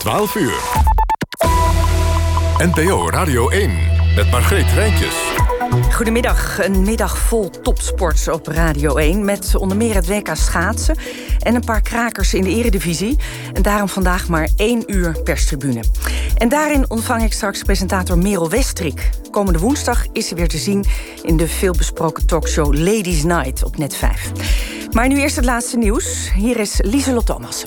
12 uur. NPO Radio 1 met Margreet Rijntjes. Goedemiddag, een middag vol topsport op Radio 1... met onder meer het WK schaatsen en een paar krakers in de eredivisie. En daarom vandaag maar 1 uur perstribune. En daarin ontvang ik straks presentator Merel Westrik. Komende woensdag is ze weer te zien in de veelbesproken talkshow Ladies Night op Net 5. Maar nu eerst het laatste nieuws. Hier is Lieselot Thomas.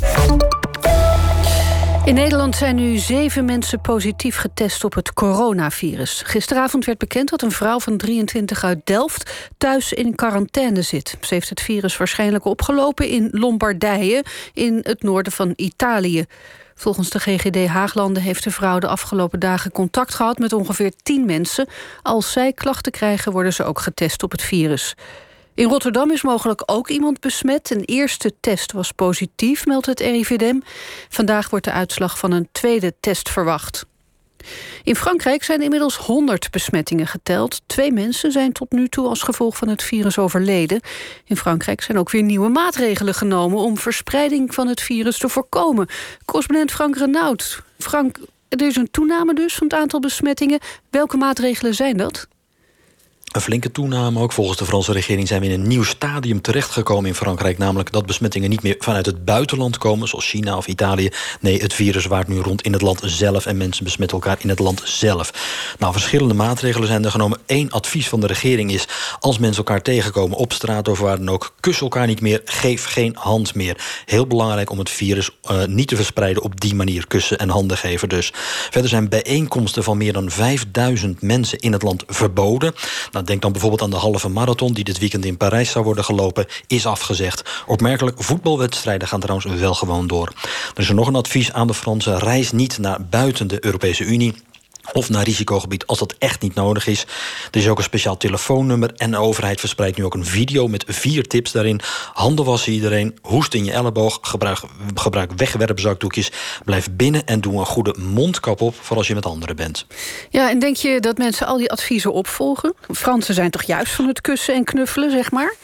In Nederland zijn nu 7 mensen positief getest op het coronavirus. Gisteravond werd bekend dat een vrouw van 23 uit Delft thuis in quarantaine zit. Ze heeft het virus waarschijnlijk opgelopen in Lombardije, in het noorden van Italië. Volgens de GGD Haaglanden heeft de vrouw de afgelopen dagen contact gehad met ongeveer 10 mensen. Als zij klachten krijgen, worden ze ook getest op het virus. In Rotterdam is mogelijk ook iemand besmet. Een eerste test was positief, meldt het RIVM. Vandaag wordt de uitslag van een tweede test verwacht. In Frankrijk zijn inmiddels 100 besmettingen geteld. 2 mensen zijn tot nu toe als gevolg van het virus overleden. In Frankrijk zijn ook weer nieuwe maatregelen genomen om verspreiding van het virus te voorkomen. Correspondent Frank Renaud. Frank, er is een toename dus van het aantal besmettingen. Welke maatregelen zijn dat? Een flinke toename ook. Volgens de Franse regering zijn we in een nieuw stadium terechtgekomen in Frankrijk. Namelijk dat besmettingen niet meer vanuit het buitenland komen, zoals China of Italië. Nee, het virus waart nu rond in het land zelf en mensen besmetten elkaar in het land zelf. Nou, verschillende maatregelen zijn er genomen. 1 advies van de regering is, als mensen elkaar tegenkomen op straat of waar dan ook, kus elkaar niet meer, geef geen hand meer. Heel belangrijk om het virus niet te verspreiden op die manier, kussen en handen geven dus. Verder zijn bijeenkomsten van meer dan 5000 mensen in het land verboden. Nou, denk dan bijvoorbeeld aan de halve marathon die dit weekend in Parijs zou worden gelopen, is afgezegd. Opmerkelijk, voetbalwedstrijden gaan trouwens wel gewoon door. Er is er nog een advies aan de Fransen: reis niet naar buiten de Europese Unie of naar risicogebied als dat echt niet nodig is. Er is ook een speciaal telefoonnummer en de overheid verspreidt nu ook een video met 4 tips daarin. Handen wassen iedereen, hoest in je elleboog, gebruik wegwerpzakdoekjes, blijf binnen en doe een goede mondkap op voor als je met anderen bent. Ja, en denk je dat mensen al die adviezen opvolgen? Fransen zijn toch juist van het kussen en knuffelen, zeg maar?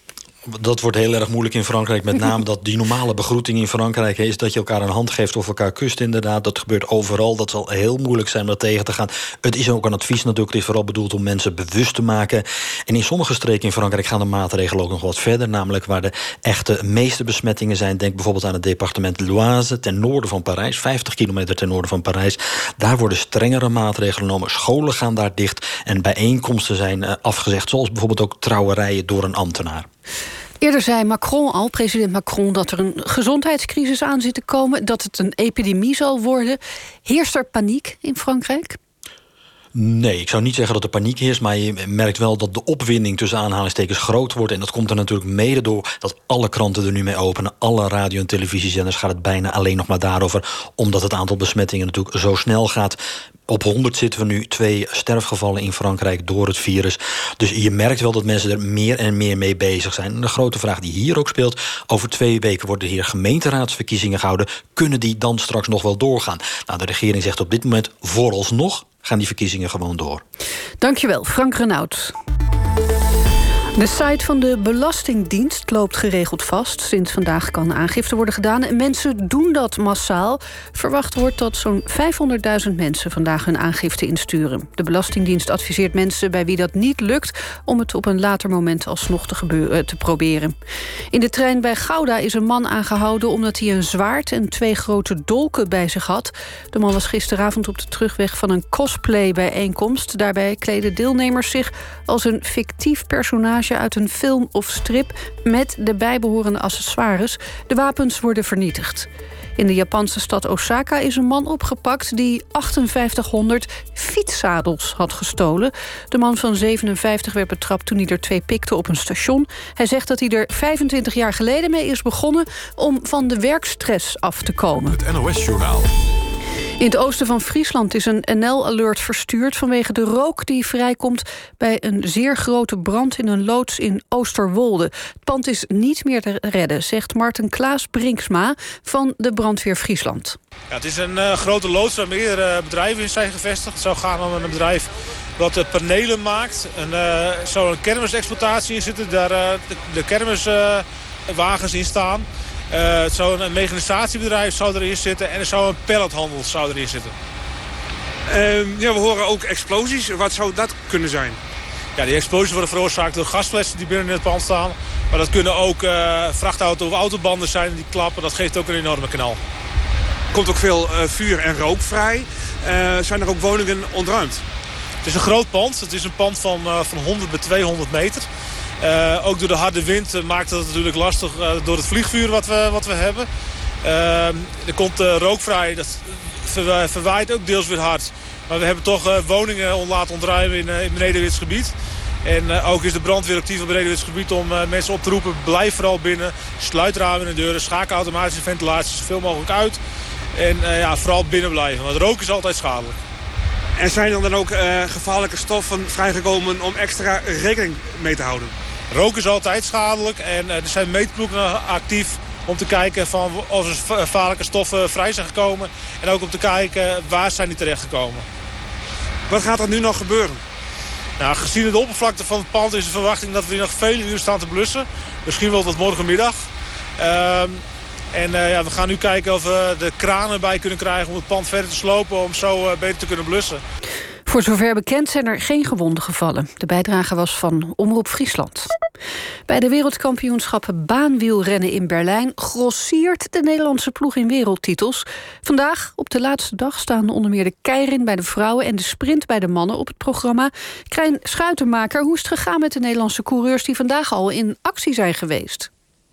Dat wordt heel erg moeilijk in Frankrijk. Met name dat die normale begroeting in Frankrijk is dat je elkaar een hand geeft of elkaar kust inderdaad. Dat gebeurt overal. Dat zal heel moeilijk zijn om dat tegen te gaan. Het is ook een advies natuurlijk. Het is vooral bedoeld om mensen bewust te maken. En in sommige streken in Frankrijk gaan de maatregelen ook nog wat verder. Namelijk waar de echte meeste besmettingen zijn. Denk bijvoorbeeld aan het departement L'Oise ten noorden van Parijs. 50 kilometer ten noorden van Parijs. Daar worden strengere maatregelen genomen. Scholen gaan daar dicht. En bijeenkomsten zijn afgezegd. Zoals bijvoorbeeld ook trouwerijen door een ambtenaar. Eerder zei president Macron, dat er een gezondheidscrisis aan zit te komen, dat het een epidemie zal worden. Heerst er paniek in Frankrijk? Nee, ik zou niet zeggen dat er paniek heerst, maar je merkt wel dat de opwinding tussen aanhalingstekens groot wordt. En dat komt er natuurlijk mede door dat alle kranten er nu mee openen. Alle radio- en televisiezenders gaat het bijna alleen nog maar daarover, omdat het aantal besmettingen natuurlijk zo snel gaat. Op 100 zitten we nu 2 sterfgevallen in Frankrijk door het virus. Dus je merkt wel dat mensen er meer en meer mee bezig zijn. En de grote vraag die hier ook speelt: over 2 weken worden hier gemeenteraadsverkiezingen gehouden. Kunnen die dan straks nog wel doorgaan? Nou, de regering zegt op dit moment vooralsnog gaan die verkiezingen gewoon door. Dankjewel, Frank Renaud. De site van de Belastingdienst loopt geregeld vast. Sinds vandaag kan aangifte worden gedaan en mensen doen dat massaal. Verwacht wordt dat zo'n 500.000 mensen vandaag hun aangifte insturen. De Belastingdienst adviseert mensen bij wie dat niet lukt om het op een later moment alsnog te proberen. In de trein bij Gouda is een man aangehouden omdat hij een zwaard en 2 grote dolken bij zich had. De man was gisteravond op de terugweg van een cosplay-bijeenkomst. Daarbij kleden deelnemers zich als een fictief personage uit een film of strip met de bijbehorende accessoires. De wapens worden vernietigd. In de Japanse stad Osaka is een man opgepakt die 5800 fietszadels had gestolen. De man van 57 werd betrapt toen hij er 2 pikte op een station. Hij zegt dat hij er 25 jaar geleden mee is begonnen om van de werkstress af te komen. Het NOS-journaal. In het oosten van Friesland is een NL-alert verstuurd vanwege de rook die vrijkomt bij een zeer grote brand in een loods in Oosterwolde. Het pand is niet meer te redden, zegt Marten Klaas-Brinksma van de Brandweer Friesland. Ja, het is een grote loods waar meerdere bedrijven in zijn gevestigd. Het zou gaan om een bedrijf wat panelen maakt. Zou een kermisexploitatie in zitten, daar de kermiswagens in staan. Het zou een mechanisatiebedrijf zou erin zitten en er zou een pallethandel zou erin zitten. We horen ook explosies. Wat zou dat kunnen zijn? Ja, die explosies worden veroorzaakt door gasflessen die binnen in het pand staan. Maar dat kunnen ook vrachtauto- of autobanden zijn die klappen. Dat geeft ook een enorme knal. Er komt ook veel vuur en rook vrij. Zijn er ook woningen ontruimd? Het is een groot pand. Het is een pand van 100 bij 200 meter. Ook door de harde wind maakt het natuurlijk lastig door het vliegvuur wat we hebben. Er komt rook vrij. Dat verwaait ook deels weer hard. Maar we hebben toch woningen laten ontruimen in Beneden-Wits gebied. En ook is de brandweer actief op Beneden-Wits gebied om mensen op te roepen. Blijf vooral binnen. Sluit ramen en deuren. Schakel automatische ventilatie zoveel mogelijk uit. En vooral binnen blijven. Want rook is altijd schadelijk. En zijn er dan ook gevaarlijke stoffen vrijgekomen om extra rekening mee te houden? Rook is altijd schadelijk. En er zijn meetploegen actief om te kijken van of er gevaarlijke stoffen vrij zijn gekomen. En ook om te kijken waar zijn die terechtgekomen. Wat gaat er nu nog gebeuren? Nou, gezien de oppervlakte van het pand is de verwachting dat we hier nog vele uren staan te blussen. Misschien wel tot morgenmiddag. We gaan nu kijken of we de kranen bij kunnen krijgen om het pand verder te slopen om zo beter te kunnen blussen. Voor zover bekend zijn er geen gewonden gevallen. De bijdrage was van Omroep Friesland. Bij de wereldkampioenschappen baanwielrennen in Berlijn grossiert de Nederlandse ploeg in wereldtitels. Vandaag, op de laatste dag, staan onder meer de keirin bij de vrouwen en de sprint bij de mannen op het programma. Krijn Schuitenmaker, hoe is het gegaan met de Nederlandse coureurs die vandaag al in actie zijn geweest?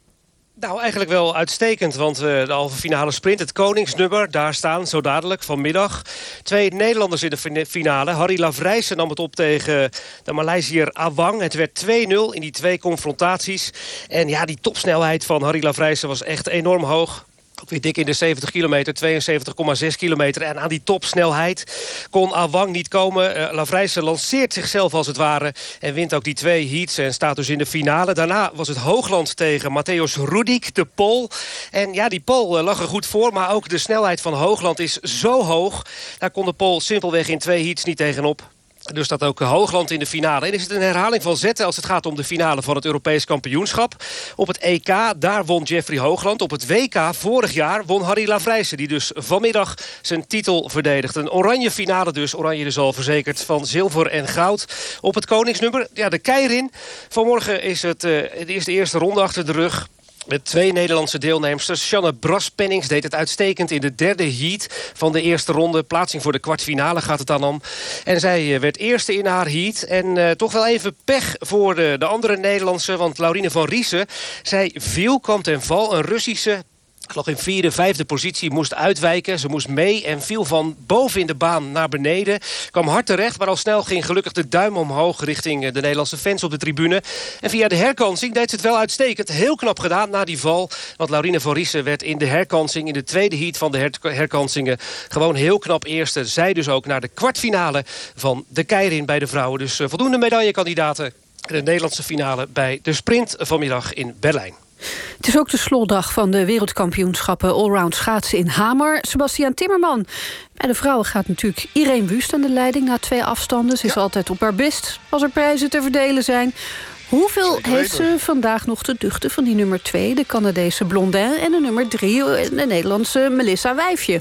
Nou, eigenlijk wel uitstekend, want de halve finale sprint, het koningsnummer, daar staan zo dadelijk vanmiddag 2 Nederlanders in de finale. Harry Lavrijsen nam het op tegen de Maleisiër Awang. Het werd 2-0 in die 2 confrontaties. En ja, die topsnelheid van Harry Lavrijsen was echt enorm hoog. Ook weer dik in de 70 kilometer, 72,6 kilometer. En aan die topsnelheid kon Awang niet komen. Lavrijsen lanceert zichzelf als het ware en wint ook die 2 heats en staat dus in de finale. Daarna was het Hoogland tegen Mateusz Rudik, de Pool. En ja, die Pool lag er goed voor, maar ook de snelheid van Hoogland is zo hoog. Daar kon de Pool simpelweg in 2 heats niet tegenop. Dus staat ook Hoogland in de finale. En is het een herhaling van zetten als het gaat om de finale van het Europees kampioenschap. Op het EK, daar won Jeffrey Hoogland. Op het WK vorig jaar won Harry Lavrijsen, die dus vanmiddag zijn titel verdedigt. Een oranje finale dus. Oranje dus al verzekerd van zilver en goud. Op het koningsnummer, ja, de keirin. Vanmorgen is de eerste ronde achter de rug. Met 2 Nederlandse deelnemers. Shanne Braspennings deed het uitstekend in de 3e heat van de eerste ronde. Plaatsing voor de kwartfinale gaat het dan om. En zij werd eerste in haar heat. En toch wel even pech voor de andere Nederlandse. Want Laurine van Riesen, zij viel, kwam ten val. Een Russische, ik lag in 4e, 5e positie, moest uitwijken. Ze moest mee en viel van boven in de baan naar beneden. Kwam hard terecht, maar al snel ging gelukkig de duim omhoog richting de Nederlandse fans op de tribune. En via de herkansing deed ze het wel uitstekend. Heel knap gedaan na die val. Want Laurine van Riesen werd in de herkansing, in de 2e heat van de herkansingen, gewoon heel knap eerste. Zij dus ook naar de kwartfinale van de keirin bij de vrouwen. Dus voldoende medaillekandidaten. De Nederlandse finale bij de sprint vanmiddag in Berlijn. Het is ook de slotdag van de wereldkampioenschappen allround schaatsen in Hamar. Sebastiaan Timmerman. Bij de vrouwen gaat natuurlijk Irene Wüst aan de leiding na 2 afstanden. Ze is altijd op haar best als er prijzen te verdelen zijn. Hoeveel heeft ze vandaag nog te duchten van die nummer 2, de Canadese Blondin, en de nummer 3, de Nederlandse Melissa Wijfje?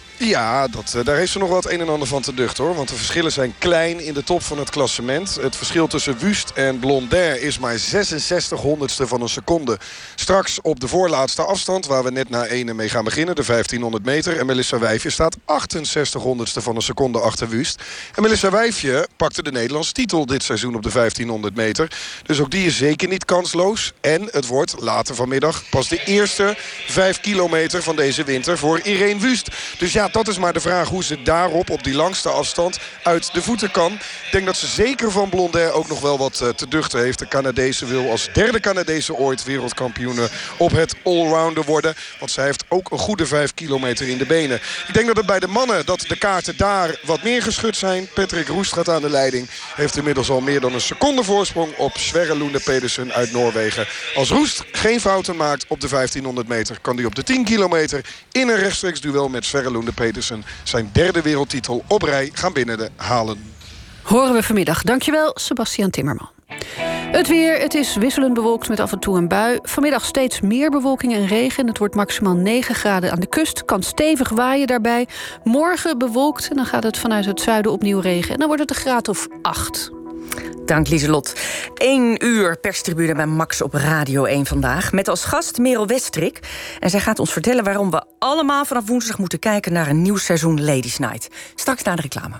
Ja, daar heeft ze nog wat een en ander van te duchten, hoor. Want de verschillen zijn klein in de top van het klassement. Het verschil tussen Wüst en Blondin is maar 66/100ste van een seconde. Straks op de voorlaatste afstand, waar we net na ene mee gaan beginnen, de 1500 meter. En Melissa Wijfje staat 68/100ste van een seconde achter Wüst. En Melissa Wijfje pakte de Nederlandse titel dit seizoen op de 1500 meter. Dus ook die is zeker niet kansloos. En het wordt later vanmiddag pas de eerste 5 kilometer van deze winter voor Irene Wüst. Dus ja, dat is maar de vraag hoe ze daarop op die langste afstand uit de voeten kan. Ik denk dat ze zeker van Blondin ook nog wel wat te duchten heeft. De Canadese wil als 3e Canadese ooit wereldkampioene op het allrounder worden. Want zij heeft ook een goede 5 kilometer in de benen. Ik denk dat het bij de mannen dat de kaarten daar wat meer geschud zijn. Patrick Roest gaat aan de leiding. Heeft inmiddels al meer dan een seconde voorsprong op Sverre Lunde Pedersen uit Noorwegen. Als Roest geen fouten maakt op de 1500 meter... kan hij op de 10 kilometer in een rechtstreeks duel met Sverre Lunde Pedersen zijn 3e wereldtitel op rij gaan halen. Horen we vanmiddag. Dankjewel, Sebastiaan Timmerman. Het weer, het is wisselend bewolkt met af en toe een bui. Vanmiddag steeds meer bewolking en regen. Het wordt maximaal 9 graden aan de kust. Kan stevig waaien daarbij. Morgen bewolkt en dan gaat het vanuit het zuiden opnieuw regen. En dan wordt het een graad of 8. Dank Lieselot. 1 uur perstribune bij Max op Radio 1 vandaag. Met als gast Merel Westrik. En zij gaat ons vertellen waarom we allemaal vanaf woensdag moeten kijken naar een nieuw seizoen Ladies Night. Straks na de reclame.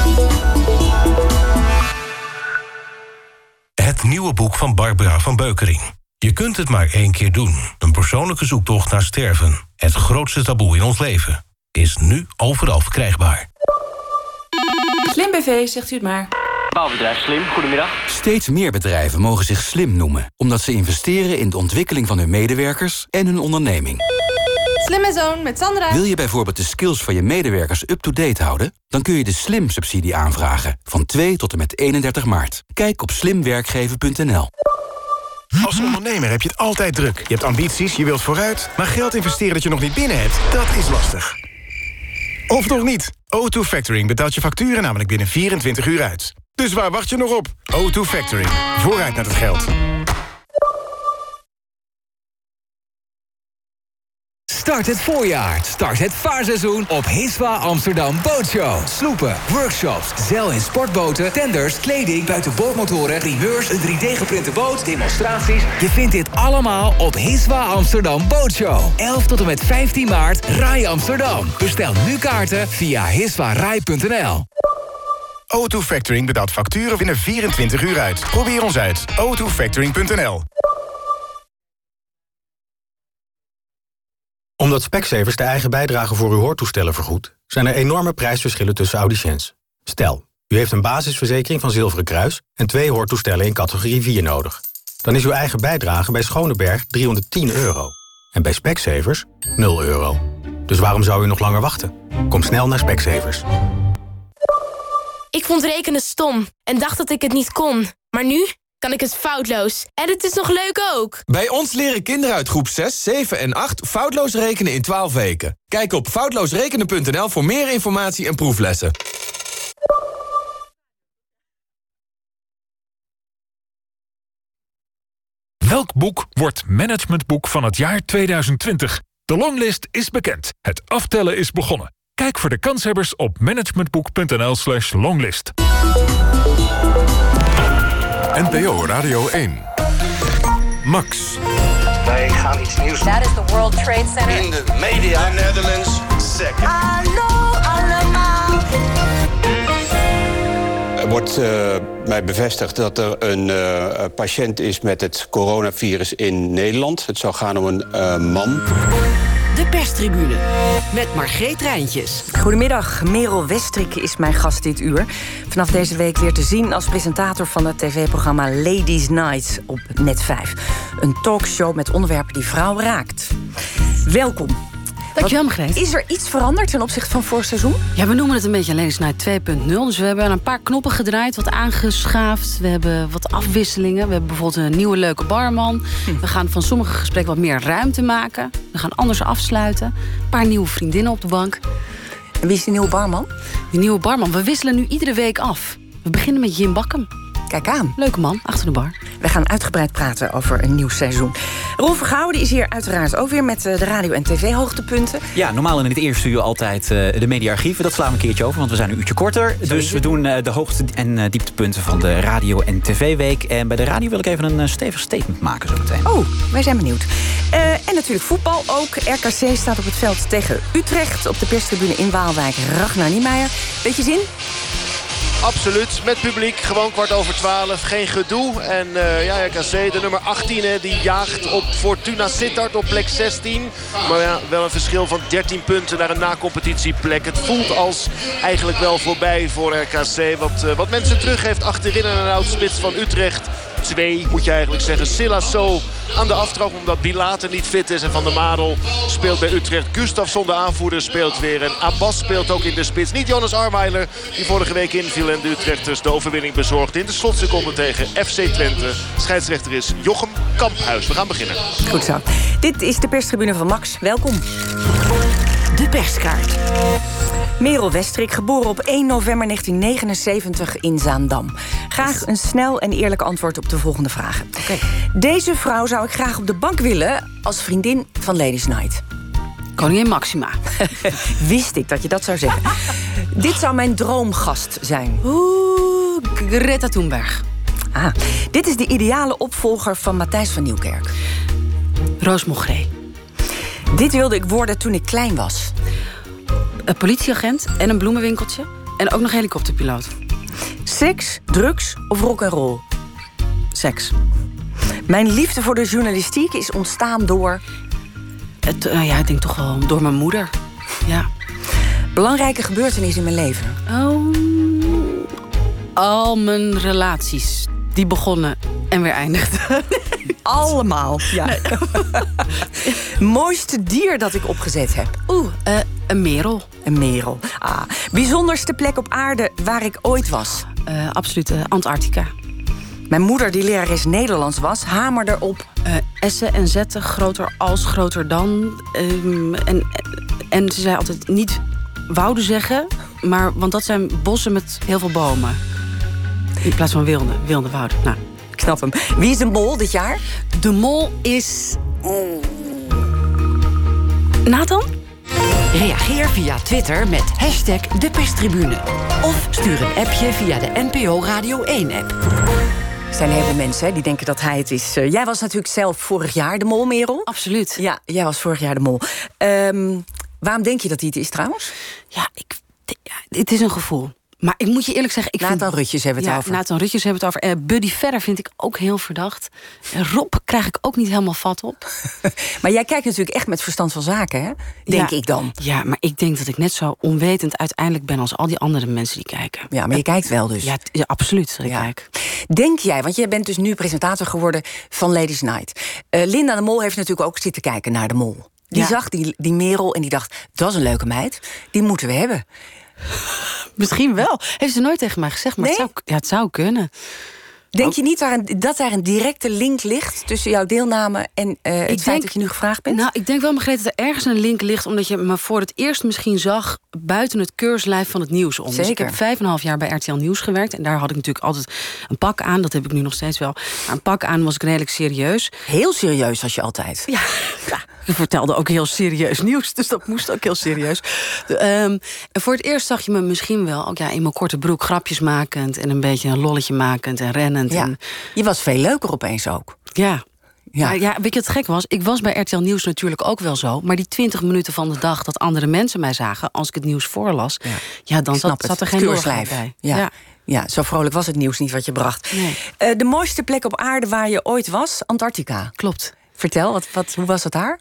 Het nieuwe boek van Barbara van Beukering. Je kunt het maar 1 keer doen. Een persoonlijke zoektocht naar sterven. Het grootste taboe in ons leven. Is nu overal verkrijgbaar. Slim BV, zegt u het maar. Bouwbedrijf Slim, goedemiddag. Steeds meer bedrijven mogen zich slim noemen, omdat ze investeren in de ontwikkeling van hun medewerkers en hun onderneming. Slim en Zoon met Sandra. Wil je bijvoorbeeld de skills van je medewerkers up-to-date houden? Dan kun je de Slim-subsidie aanvragen van 2 tot en met 31 maart. Kijk op slimwerkgeven.nl. Als ondernemer heb je het altijd druk. Je hebt ambities, je wilt vooruit, maar geld investeren dat je nog niet binnen hebt, dat is lastig. Of nog niet? O2 Factoring betaalt je facturen namelijk binnen 24 uur uit. Dus waar wacht je nog op? O2 Factoring. Vooruit naar het geld. Start het voorjaar. Start het vaarseizoen op Hiswa Amsterdam Bootshow. Sloepen, workshops, zeil- en sportboten, tenders, kleding, buitenboordmotoren, primeurs, een 3D-geprinte boot, demonstraties. Je vindt dit allemaal op Hiswa Amsterdam Bootshow. 11 tot en met 15 maart, Rai Amsterdam. Bestel nu kaarten via hiswarai.nl. O2 Factoring betaalt facturen binnen 24 uur uit. Probeer ons uit. O2Factoring.nl. Omdat Specsavers de eigen bijdrage voor uw hoortoestellen vergoedt, zijn er enorme prijsverschillen tussen audiciëns. Stel, u heeft een basisverzekering van Zilveren Kruis en 2 hoortoestellen in categorie 4 nodig. Dan is uw eigen bijdrage bij Schoneberg €310 en bij Specsavers €0. Dus waarom zou u nog langer wachten? Kom snel naar Specsavers. Ik vond rekenen stom en dacht dat ik het niet kon. Maar nu kan ik het foutloos. En het is nog leuk ook. Bij ons leren kinderen uit groep 6, 7 en 8 foutloos rekenen in 12 weken. Kijk op foutloosrekenen.nl voor meer informatie en proeflessen. Welk boek wordt managementboek van het jaar 2020? De longlist is bekend. Het aftellen is begonnen. Kijk voor de kanshebbers op managementboek.nl/longlist. NPO Radio 1. Max. Wij gaan iets nieuws doen. That is the World Trade Center. In de media. The Netherlands second. Hallo allemaal. Er wordt mij bevestigd dat er een patiënt is met het coronavirus in Nederland. Het zou gaan om een man. De perstribune met Margreet Rijntjes. Goedemiddag, Merel Westrik is mijn gast dit uur. Vanaf deze week weer te zien als presentator van het tv-programma Ladies Night op Net 5. Een talkshow met onderwerpen die vrouwen raakt. Welkom. Dankjewel, Margreet. Is er iets veranderd ten opzichte van vorig seizoen? Ja, we noemen het een beetje Ladies Night 2.0. Dus we hebben een paar knoppen gedraaid, wat aangeschaafd. We hebben wat afwisselingen. We hebben bijvoorbeeld een nieuwe leuke barman. We gaan van sommige gesprekken wat meer ruimte maken. We gaan anders afsluiten. Een paar nieuwe vriendinnen op de bank. En wie is die nieuwe barman? Die nieuwe barman, we wisselen nu iedere week af. We beginnen met Jim Bakkum. Kijk aan. Leuke man, achter de bar. We gaan uitgebreid praten over een nieuw seizoen. Rolf Vergouwen is hier uiteraard ook weer met de radio- en tv-hoogtepunten. Ja, normaal in het eerste uur altijd de media-archieven. Dat slaan we een keertje over, want we zijn een uurtje korter. Dus we doen de hoogte- en dieptepunten van de radio- en tv-week. En bij de radio wil ik even een stevig statement maken zo meteen. Oh, wij zijn benieuwd. En natuurlijk voetbal ook. RKC staat op het veld tegen Utrecht. Op de perstribune in Waalwijk, Ragnar Niemeyer. Beetje zin? Absoluut, met publiek, gewoon 11:15, geen gedoe. En RKC, de nummer 18, die jaagt op Fortuna Sittard op plek 16. Maar ja, wel een verschil van 13 punten naar een na-competitieplek. Het voelt als eigenlijk wel voorbij voor RKC. Wat mensen terug heeft achterin en een oud-spits van Utrecht. 2 moet je eigenlijk zeggen. Silasso aan de aftrap omdat Bilater niet fit is. En Van der Marel speelt bij Utrecht. Gustafsson, de aanvoerder, speelt weer. En Abbas speelt ook in de spits. Niet Jonas Armeiler, die vorige week inviel en de Utrechters de overwinning bezorgd in de slotseconde tegen FC Twente. Scheidsrechter is Jochem Kamphuis. We gaan beginnen. Goed zo. Dit is de perstribune van Max. Welkom. De perskaart. Merel Westrik, geboren op 1 november 1979 in Zaandam. Graag een snel en eerlijk antwoord op de volgende vragen. Okay. Deze vrouw zou ik graag op de bank willen als vriendin van Ladies Night. Koningin Maxima. Wist ik dat je dat zou zeggen. Dit zou mijn droomgast zijn. Greta Thunberg. Dit is de ideale opvolger van Matthijs van Nieuwkerk. Roos Mogré. Dit wilde ik worden toen ik klein was. Een politieagent en een bloemenwinkeltje. En ook nog helikopterpiloot. Seks, drugs of rock'n'roll? Seks. Mijn liefde voor de journalistiek is ontstaan door... ik denk toch wel door mijn moeder. Ja. Belangrijke gebeurtenis in mijn leven? Al mijn relaties. Die begonnen en weer eindigden. Allemaal, ja. Nee. Mooiste dier dat ik opgezet heb? Een merel. Een merel. Bijzonderste plek op aarde waar ik ooit was? Absoluut, Antarctica. Mijn moeder, die lerares Nederlands was, hamerde op... S'en en zetten, groter als, groter dan. En ze zei altijd niet wouden zeggen, want dat zijn bossen met heel veel bomen. In plaats van wilde wouden. Nou, ik snap hem. Wie is de mol dit jaar? De mol is... Nathan? Reageer via Twitter met #deperstribune. Of stuur een appje via de NPO Radio 1-app. Er zijn heel veel mensen die denken dat hij het is. Jij was natuurlijk zelf vorig jaar de mol, Merel. Absoluut. Ja, jij was vorig jaar de mol. Waarom denk je dat hij het is trouwens? Ja, het is een gevoel. Maar ik moet je eerlijk zeggen... Nathan Rutjes hebben het over. Nathan Rutjes hebben het over. Buddy Vedder vind ik ook heel verdacht. Rob krijg ik ook niet helemaal vat op. Maar jij kijkt natuurlijk echt met verstand van zaken, hè? Denk ik dan. Ja, maar ik denk dat ik net zo onwetend uiteindelijk ben... als al die andere mensen die kijken. Ja, maar je kijkt wel dus. Ja, absoluut dat ik kijk. Denk jij, want jij bent dus nu presentator geworden van Ladies Night. Linda de Mol heeft natuurlijk ook zitten kijken naar de Mol. Die zag die Merel en die dacht, dat is een leuke meid. Die moeten we hebben. Misschien wel. Heeft ze nooit tegen mij gezegd, maar nee? Het zou kunnen. Denk je niet dat daar een directe link ligt tussen jouw deelname en het feit dat je nu gevraagd bent? Nou, ik denk wel, Margreet, dat er ergens een link ligt... omdat je me voor het eerst misschien zag buiten het keurslijf van het nieuws om. Zeker. Dus ik heb 5,5 jaar bij RTL Nieuws gewerkt. En daar had ik natuurlijk altijd een pak aan. Dat heb ik nu nog steeds wel. Maar een pak aan was ik redelijk serieus. Heel serieus was je altijd. Ja. Ik vertelde ook heel serieus nieuws, dus dat moest ook heel serieus. En voor het eerst zag je me misschien wel ook in mijn korte broek grapjes makend... en een beetje een lolletje makend en rennend. Ja. En... Je was veel leuker opeens ook. Ja. Weet je wat het gek was? Ik was bij RTL Nieuws natuurlijk ook wel zo... maar die 20 minuten van de dag dat andere mensen mij zagen... als ik het nieuws voorlas, dan zat er geen doorgaan bij. Ja, zo vrolijk was het nieuws niet wat je bracht. Nee. De mooiste plek op aarde waar je ooit was, Antarctica. Klopt. Vertel, hoe was het daar?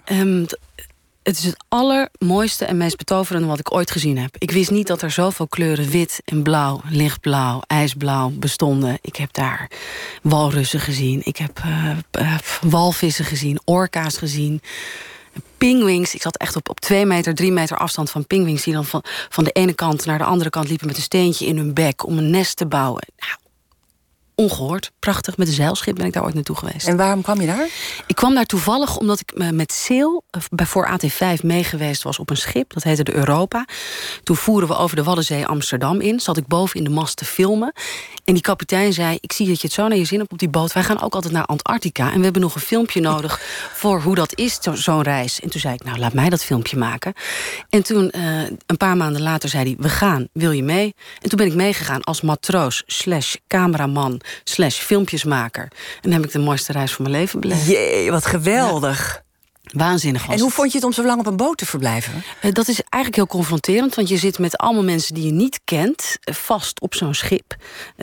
Het is het allermooiste en meest betoverende wat ik ooit gezien heb. Ik wist niet dat er zoveel kleuren wit en blauw, lichtblauw, ijsblauw bestonden. Ik heb daar walrussen gezien. Ik heb walvissen gezien, orka's gezien. Pinguïns. Ik zat echt op 2 meter, 3 meter afstand van pinguïns... die dan van de ene kant naar de andere kant liepen met een steentje in hun bek... om een nest te bouwen. Nou, ongehoord. Prachtig. Met een zeilschip ben ik daar ooit naartoe geweest. En waarom kwam je daar? Ik kwam daar toevallig omdat ik met Sail voor AT5 meegeweest was op een schip. Dat heette de Europa. Toen voeren we over de Waddenzee Amsterdam in. Zat ik boven in de mast te filmen. En die kapitein zei, ik zie dat je het zo naar je zin hebt op die boot. Wij gaan ook altijd naar Antarctica. En we hebben nog een filmpje nodig voor hoe dat is, zo'n reis. En toen zei ik, nou, laat mij dat filmpje maken. En toen, een paar maanden later, zei hij, we gaan, wil je mee? En toen ben ik meegegaan als matroos / cameraman / filmpjesmaker. En dan heb ik de mooiste reis van mijn leven beleefd. Jee, wat geweldig. Ja. Waanzinnig was. En hoe vond je het om zo lang op een boot te verblijven? Dat is eigenlijk heel confronterend, want je zit met allemaal mensen die je niet kent, vast op zo'n schip.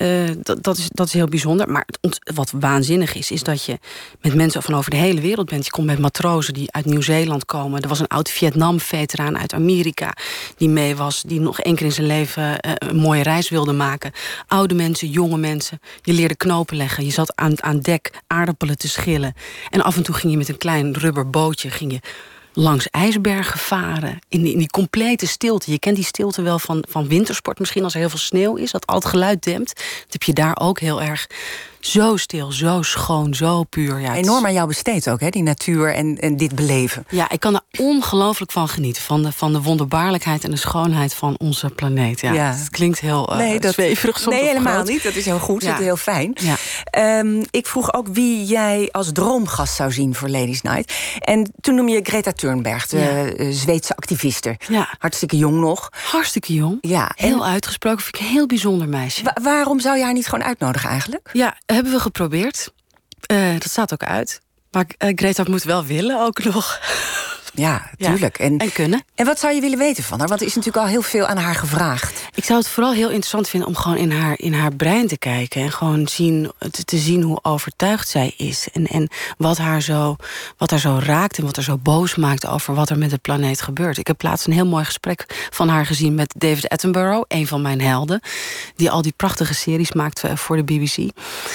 Dat is heel bijzonder. Maar wat waanzinnig is dat je met mensen van over de hele wereld bent. Je komt met matrozen die uit Nieuw-Zeeland komen. Er was een oud-Vietnam-veteraan uit Amerika die mee was, die nog 1 keer in zijn leven een mooie reis wilde maken. Oude mensen, jonge mensen. Je leerde knopen leggen. Je zat aan dek aardappelen te schillen. En af en toe ging je met een klein rubber bootje ging je langs ijsbergen varen. In die complete stilte. Je kent die stilte wel van wintersport misschien als er heel veel sneeuw is. Dat al het geluid dempt. Dat heb je daar ook heel erg. Zo stil, zo schoon, zo puur. Ja, enorm aan jou besteed ook, hè, die natuur en dit beleven. Ja, ik kan er ongelooflijk van genieten. Van de wonderbaarlijkheid en de schoonheid van onze planeet. Ja. Het klinkt heel zweverig soms. Nee, helemaal niet. Dat is heel goed, dat is heel fijn. Ja. Ik vroeg ook wie jij als droomgast zou zien voor Ladies Night. En toen noem je Greta Thunberg, de Zweedse activiste. Ja. Hartstikke jong nog. Hartstikke jong. Ja. Heel uitgesproken, vind ik een heel bijzonder meisje. Waarom zou je haar niet gewoon uitnodigen eigenlijk? Ja, hebben we geprobeerd. Dat staat ook uit. Maar Greta moet wel willen ook nog. Ja, tuurlijk. En kunnen. En wat zou je willen weten van haar? Want er is natuurlijk al heel veel aan haar gevraagd. Ik zou het vooral heel interessant vinden om gewoon in haar brein te kijken. En gewoon te zien hoe overtuigd zij is. En wat haar zo raakt en wat haar zo boos maakt over wat er met de planeet gebeurt. Ik heb laatst een heel mooi gesprek van haar gezien met David Attenborough, een van mijn helden, die al die prachtige series maakt voor de BBC.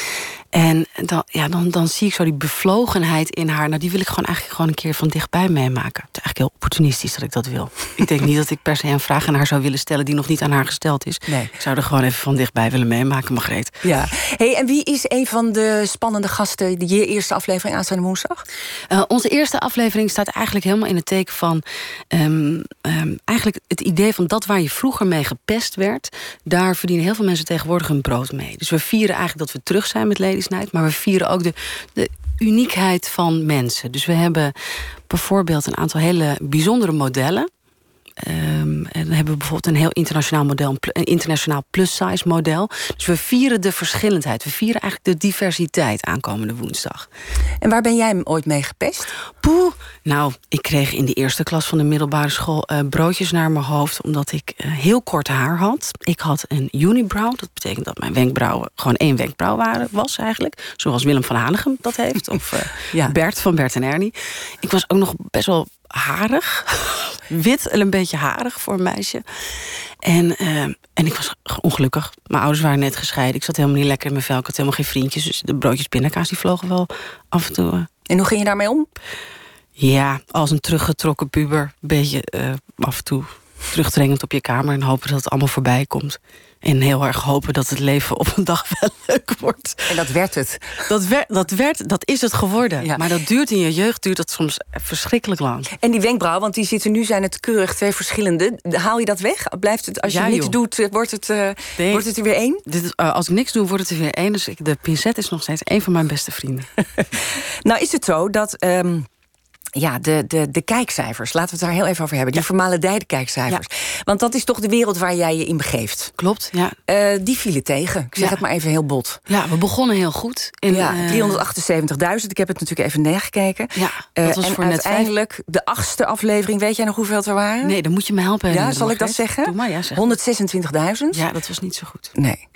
En dan zie ik zo die bevlogenheid in haar. Nou, die wil ik eigenlijk gewoon een keer van dichtbij meemaken. Het is eigenlijk heel opportunistisch dat ik dat wil. Ik denk niet dat ik per se een vraag aan haar zou willen stellen die nog niet aan haar gesteld is. Nee. Ik zou er gewoon even van dichtbij willen meemaken, Margreet. Ja. Hey, en wie is een van de spannende gasten die je eerste aflevering aanstaande woensdag? Onze eerste aflevering staat eigenlijk helemaal in het teken van eigenlijk het idee van dat waar je vroeger mee gepest werd, daar verdienen heel veel mensen tegenwoordig hun brood mee. Dus we vieren eigenlijk dat we terug zijn met Ladies Night, maar we vieren ook de uniekheid van mensen. Dus we hebben bijvoorbeeld een aantal hele bijzondere modellen. En dan hebben we bijvoorbeeld een heel internationaal model, een internationaal plus-size model. Dus we vieren de verschillendheid. We vieren eigenlijk de diversiteit aankomende woensdag. En waar ben jij hem ooit mee gepest? Nou, ik kreeg in de eerste klas van de middelbare school broodjes naar mijn hoofd, omdat ik heel kort haar had. Ik had een unibrow. Dat betekent dat mijn wenkbrauwen gewoon 1 wenkbrauw was eigenlijk. Zoals Willem van Hanegem dat heeft. Of Bert van Bert en Ernie. Ik was ook nog best wel harig. Wit en een beetje harig voor een meisje. En ik was ongelukkig. Mijn ouders waren net gescheiden. Ik zat helemaal niet lekker in mijn vel. Ik had helemaal geen vriendjes. Dus de broodjes pindakaas die vlogen wel af en toe. En hoe ging je daarmee om? Ja, als een teruggetrokken puber. Een beetje af en toe terugdringend op je kamer. En hopen dat het allemaal voorbij komt. En heel erg hopen dat het leven op een dag wel leuk wordt. En dat werd het. Dat is het geworden. Ja. Maar dat duurt in je jeugd, duurt dat soms verschrikkelijk lang. En die wenkbrauw, want die zitten nu, zijn het keurig 2 verschillende. Haal je dat weg? Blijft het, als je niks doet, wordt het er weer 1? Als ik niks doe, wordt het er weer 1. Dus de pincet is nog steeds 1 van mijn beste vrienden. Nou is het zo dat de kijkcijfers, laten we het daar heel even over hebben. Die vermaledijde kijkcijfers. Ja. Want dat is toch de wereld waar jij je in begeeft. Klopt, ja. Die vielen tegen. Ik zeg het maar even heel bot. Ja, we begonnen heel goed. 378.000. Ik heb het natuurlijk even neergekeken. Ja, dat was en voor uiteindelijk de 8e aflevering. Weet jij nog hoeveel het er waren? Nee, dan moet je me helpen. Ja, zal ik dat zeggen? Doe maar, ja, zeg. 126.000. Ja, dat was niet zo goed. Nee.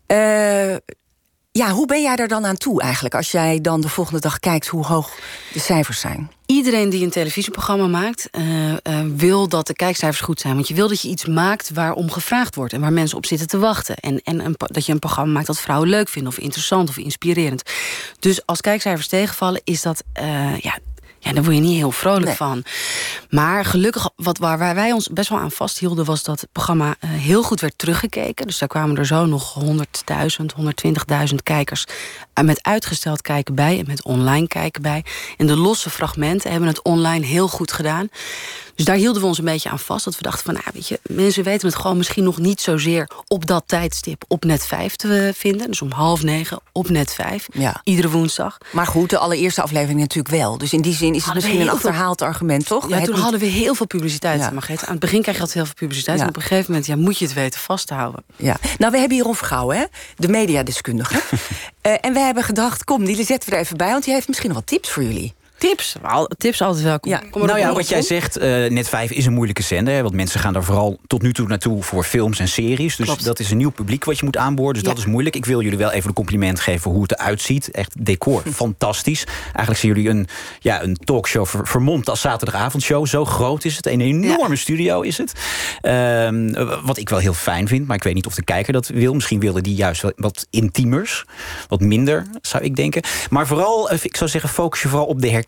Hoe ben jij er dan aan toe eigenlijk? Als jij dan de volgende dag kijkt hoe hoog de cijfers zijn. Iedereen die een televisieprogramma maakt, wil dat de kijkcijfers goed zijn. Want je wil dat je iets maakt waarom gevraagd wordt. En waar mensen op zitten te wachten. En dat je een programma maakt dat vrouwen leuk vinden. Of interessant of inspirerend. Dus als kijkcijfers tegenvallen, is dat daar word je niet heel vrolijk van. Maar gelukkig, waar wij ons best wel aan vasthielden, was dat het programma heel goed werd teruggekeken. Dus daar kwamen er zo nog 100.000, 120.000 kijkers met uitgesteld kijken bij en met online kijken bij. En de losse fragmenten hebben het online heel goed gedaan. Dus daar hielden we ons een beetje aan vast. Dat we dachten van, weet je, mensen weten het gewoon misschien nog niet zozeer op dat tijdstip op Net 5 te vinden. Dus om 8:30 op Net 5. Ja. Iedere woensdag. Maar goed, de allereerste aflevering natuurlijk wel. Dus in die zin is het misschien een achterhaald argument, toch? Ja, toen hadden we heel veel publiciteit. Margreet. Aan het begin krijg je altijd heel veel publiciteit. En op een gegeven moment moet je het weten vast te houden. Ja. Nou, we hebben hier Rolf Gouwen, hè? De mediadeskundige. En we hebben gedacht, kom, die zetten we er even bij. Want die heeft misschien nog wat tips voor jullie. Tips altijd welkom. Ja, wat jij zegt, Net 5 is een moeilijke zender. Want mensen gaan er vooral tot nu toe naartoe voor films en series. Dus dat is een nieuw publiek wat je moet aanboren. Dus dat is moeilijk. Ik wil jullie wel even een compliment geven hoe het eruit ziet. Echt decor, fantastisch. Eigenlijk zien jullie een talkshow vermomd als zaterdagavondshow. Zo groot is het. Een enorme studio is het. Wat ik wel heel fijn vind, maar ik weet niet of de kijker dat wil. Misschien willen die juist wat intiemers. Wat minder, zou ik denken. Maar vooral, ik zou zeggen, focus je vooral op de herkenning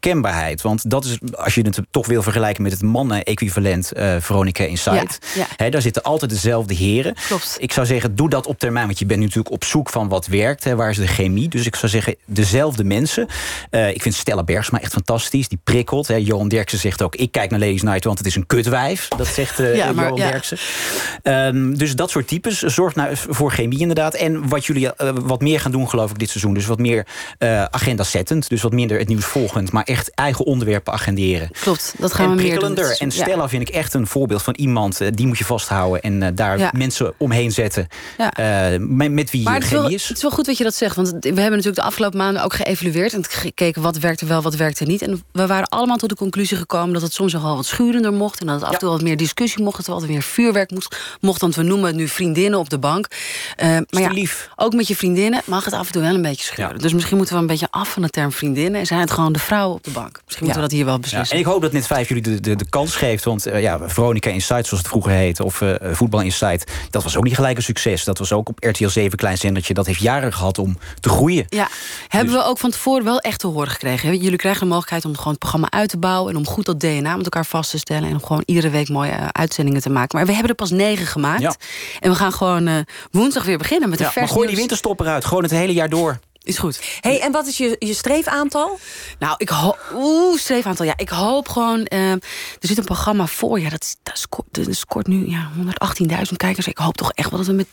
herkenbaarheid. Want dat is, als je het toch wil vergelijken met het mannen-equivalent Veronica Inside. Ja. Daar zitten altijd dezelfde heren. Klopt. Ik zou zeggen, doe dat op termijn. Want je bent natuurlijk op zoek van wat werkt. Waar is de chemie? Dus ik zou zeggen, dezelfde mensen. Ik vind Stella Bergsma echt fantastisch. Die prikkelt. Johan Derksen zegt ook, ik kijk naar Ladies Night, want het is een kutwijf. Dat zegt Johan Derksen. Dus dat soort types zorgt voor chemie inderdaad. En wat jullie wat meer gaan doen, geloof ik, dit seizoen. Dus wat meer agenda-settend. Dus wat minder het nieuws volgend. Maar echt eigen onderwerpen agenderen. Klopt, dat gaan we meer doen. En Stella vind ik echt een voorbeeld van iemand, die moet je vasthouden. En daar mensen omheen zetten. Met wie je chemie is. Het is wel goed dat je dat zegt. Want we hebben natuurlijk de afgelopen maanden ook geëvalueerd. En gekeken wat werkte wel, wat werkte niet. En we waren allemaal tot de conclusie gekomen dat het soms nogal wat schurender mocht. En dat het af en toe wat meer discussie mocht. Dat er wat meer vuurwerk mocht. Want we noemen het nu vriendinnen op de bank. Maar lief. Ook met je vriendinnen mag het af en toe wel een beetje scheuren. Dus misschien moeten we een beetje af van de term vriendinnen. En zijn het gewoon de vrouwen op de bank. Misschien moeten we dat hier wel beslissen. En ik hoop dat Net 5 jullie de kans geeft. Want Veronica Inside, zoals het vroeger heette. Of Voetbal Inside. Dat was ook niet gelijk een succes. Dat was ook op RTL 7 klein zendertje. Dat heeft jaren gehad om te groeien. Ja, hebben we ook van tevoren wel echt te horen gekregen. Jullie krijgen de mogelijkheid om gewoon het programma uit te bouwen. En om goed dat DNA met elkaar vast te stellen. En om gewoon iedere week mooie uitzendingen te maken. Maar we hebben er pas 9 gemaakt. Ja. En we gaan gewoon woensdag weer beginnen met de vers. Maar gooi die winterstop eruit. Gewoon het hele jaar door. Is goed. Hey, en wat is je streefaantal? Nou, streefaantal. Ja, ik hoop gewoon. Er zit een programma voor. Ja, dat scoort nu 118.000 kijkers. Ik hoop toch echt wel dat we met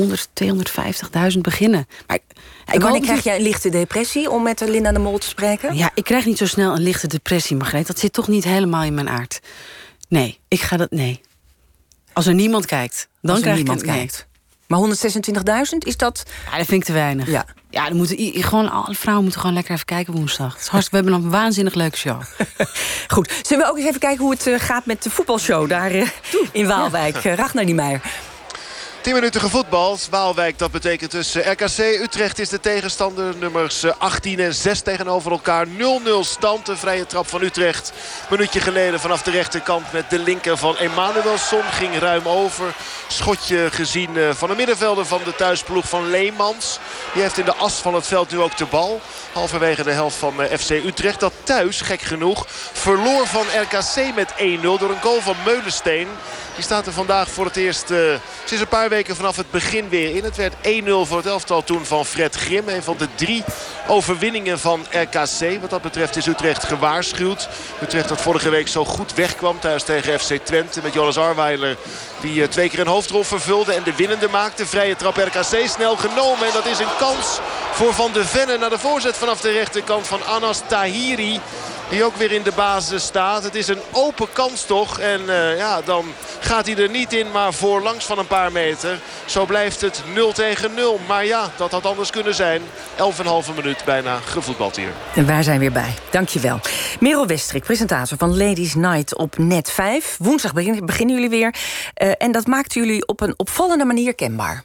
250.000 beginnen. Maar wanneer krijg jij een lichte depressie om met Linda de Mol te spreken? Ja, ik krijg niet zo snel een lichte depressie, Margreet. Dat zit toch niet helemaal in mijn aard. Nee, ik ga dat. Nee. Als er niemand kijkt, dan krijg ik het. Kijkt. Maar 126.000, is dat? Ja, dat vind ik te weinig. Ja, dan moeten gewoon alle vrouwen moeten gewoon lekker even kijken woensdag. Het is hartstikke, we hebben een waanzinnig leuke show. Goed, zullen we ook eens even kijken hoe het gaat met de voetbalshow daar in Waalwijk. Ragnar Niemeyer. 10 minuten gevoetbald. Waalwijk, dat betekent dus RKC. Utrecht is de tegenstander. Nummers 18 en 6 tegenover elkaar. 0-0 stand. De vrije trap van Utrecht. Minuutje geleden vanaf de rechterkant met de linker van Emanuelsson. Ging ruim over. Schotje gezien van de middenvelder van de thuisploeg van Leemans. Die heeft in de as van het veld nu ook de bal. Halverwege de helft van FC Utrecht. Dat thuis, gek genoeg, verloor van RKC met 1-0 door een goal van Meulensteen. Die staat er vandaag voor het eerst sinds een paar weken vanaf het begin weer in. Het werd 1-0 voor het elftal toen van Fred Grim. Een van de 3 overwinningen van RKC. Wat dat betreft is Utrecht gewaarschuwd. Utrecht dat vorige week zo goed wegkwam thuis tegen FC Twente. Met Jonas Arweiler die 2 keer een hoofdrol vervulde en de winnende maakte. Vrije trap RKC snel genomen. En dat is een kans voor Van de Venne naar de voorzet vanaf de rechterkant van Anas Tahiri. Die ook weer in de basis staat. Het is een open kans toch. En dan gaat hij er niet in, maar voorlangs van een paar meter. Zo blijft het 0-0. Maar ja, dat had anders kunnen zijn. 11,5 minuut bijna gevoetbald hier. En wij zijn weer bij. Dankjewel. Merel Westrik, presentator van Ladies Night op Net 5. Woensdag beginnen jullie weer. En dat maakt jullie op een opvallende manier kenbaar.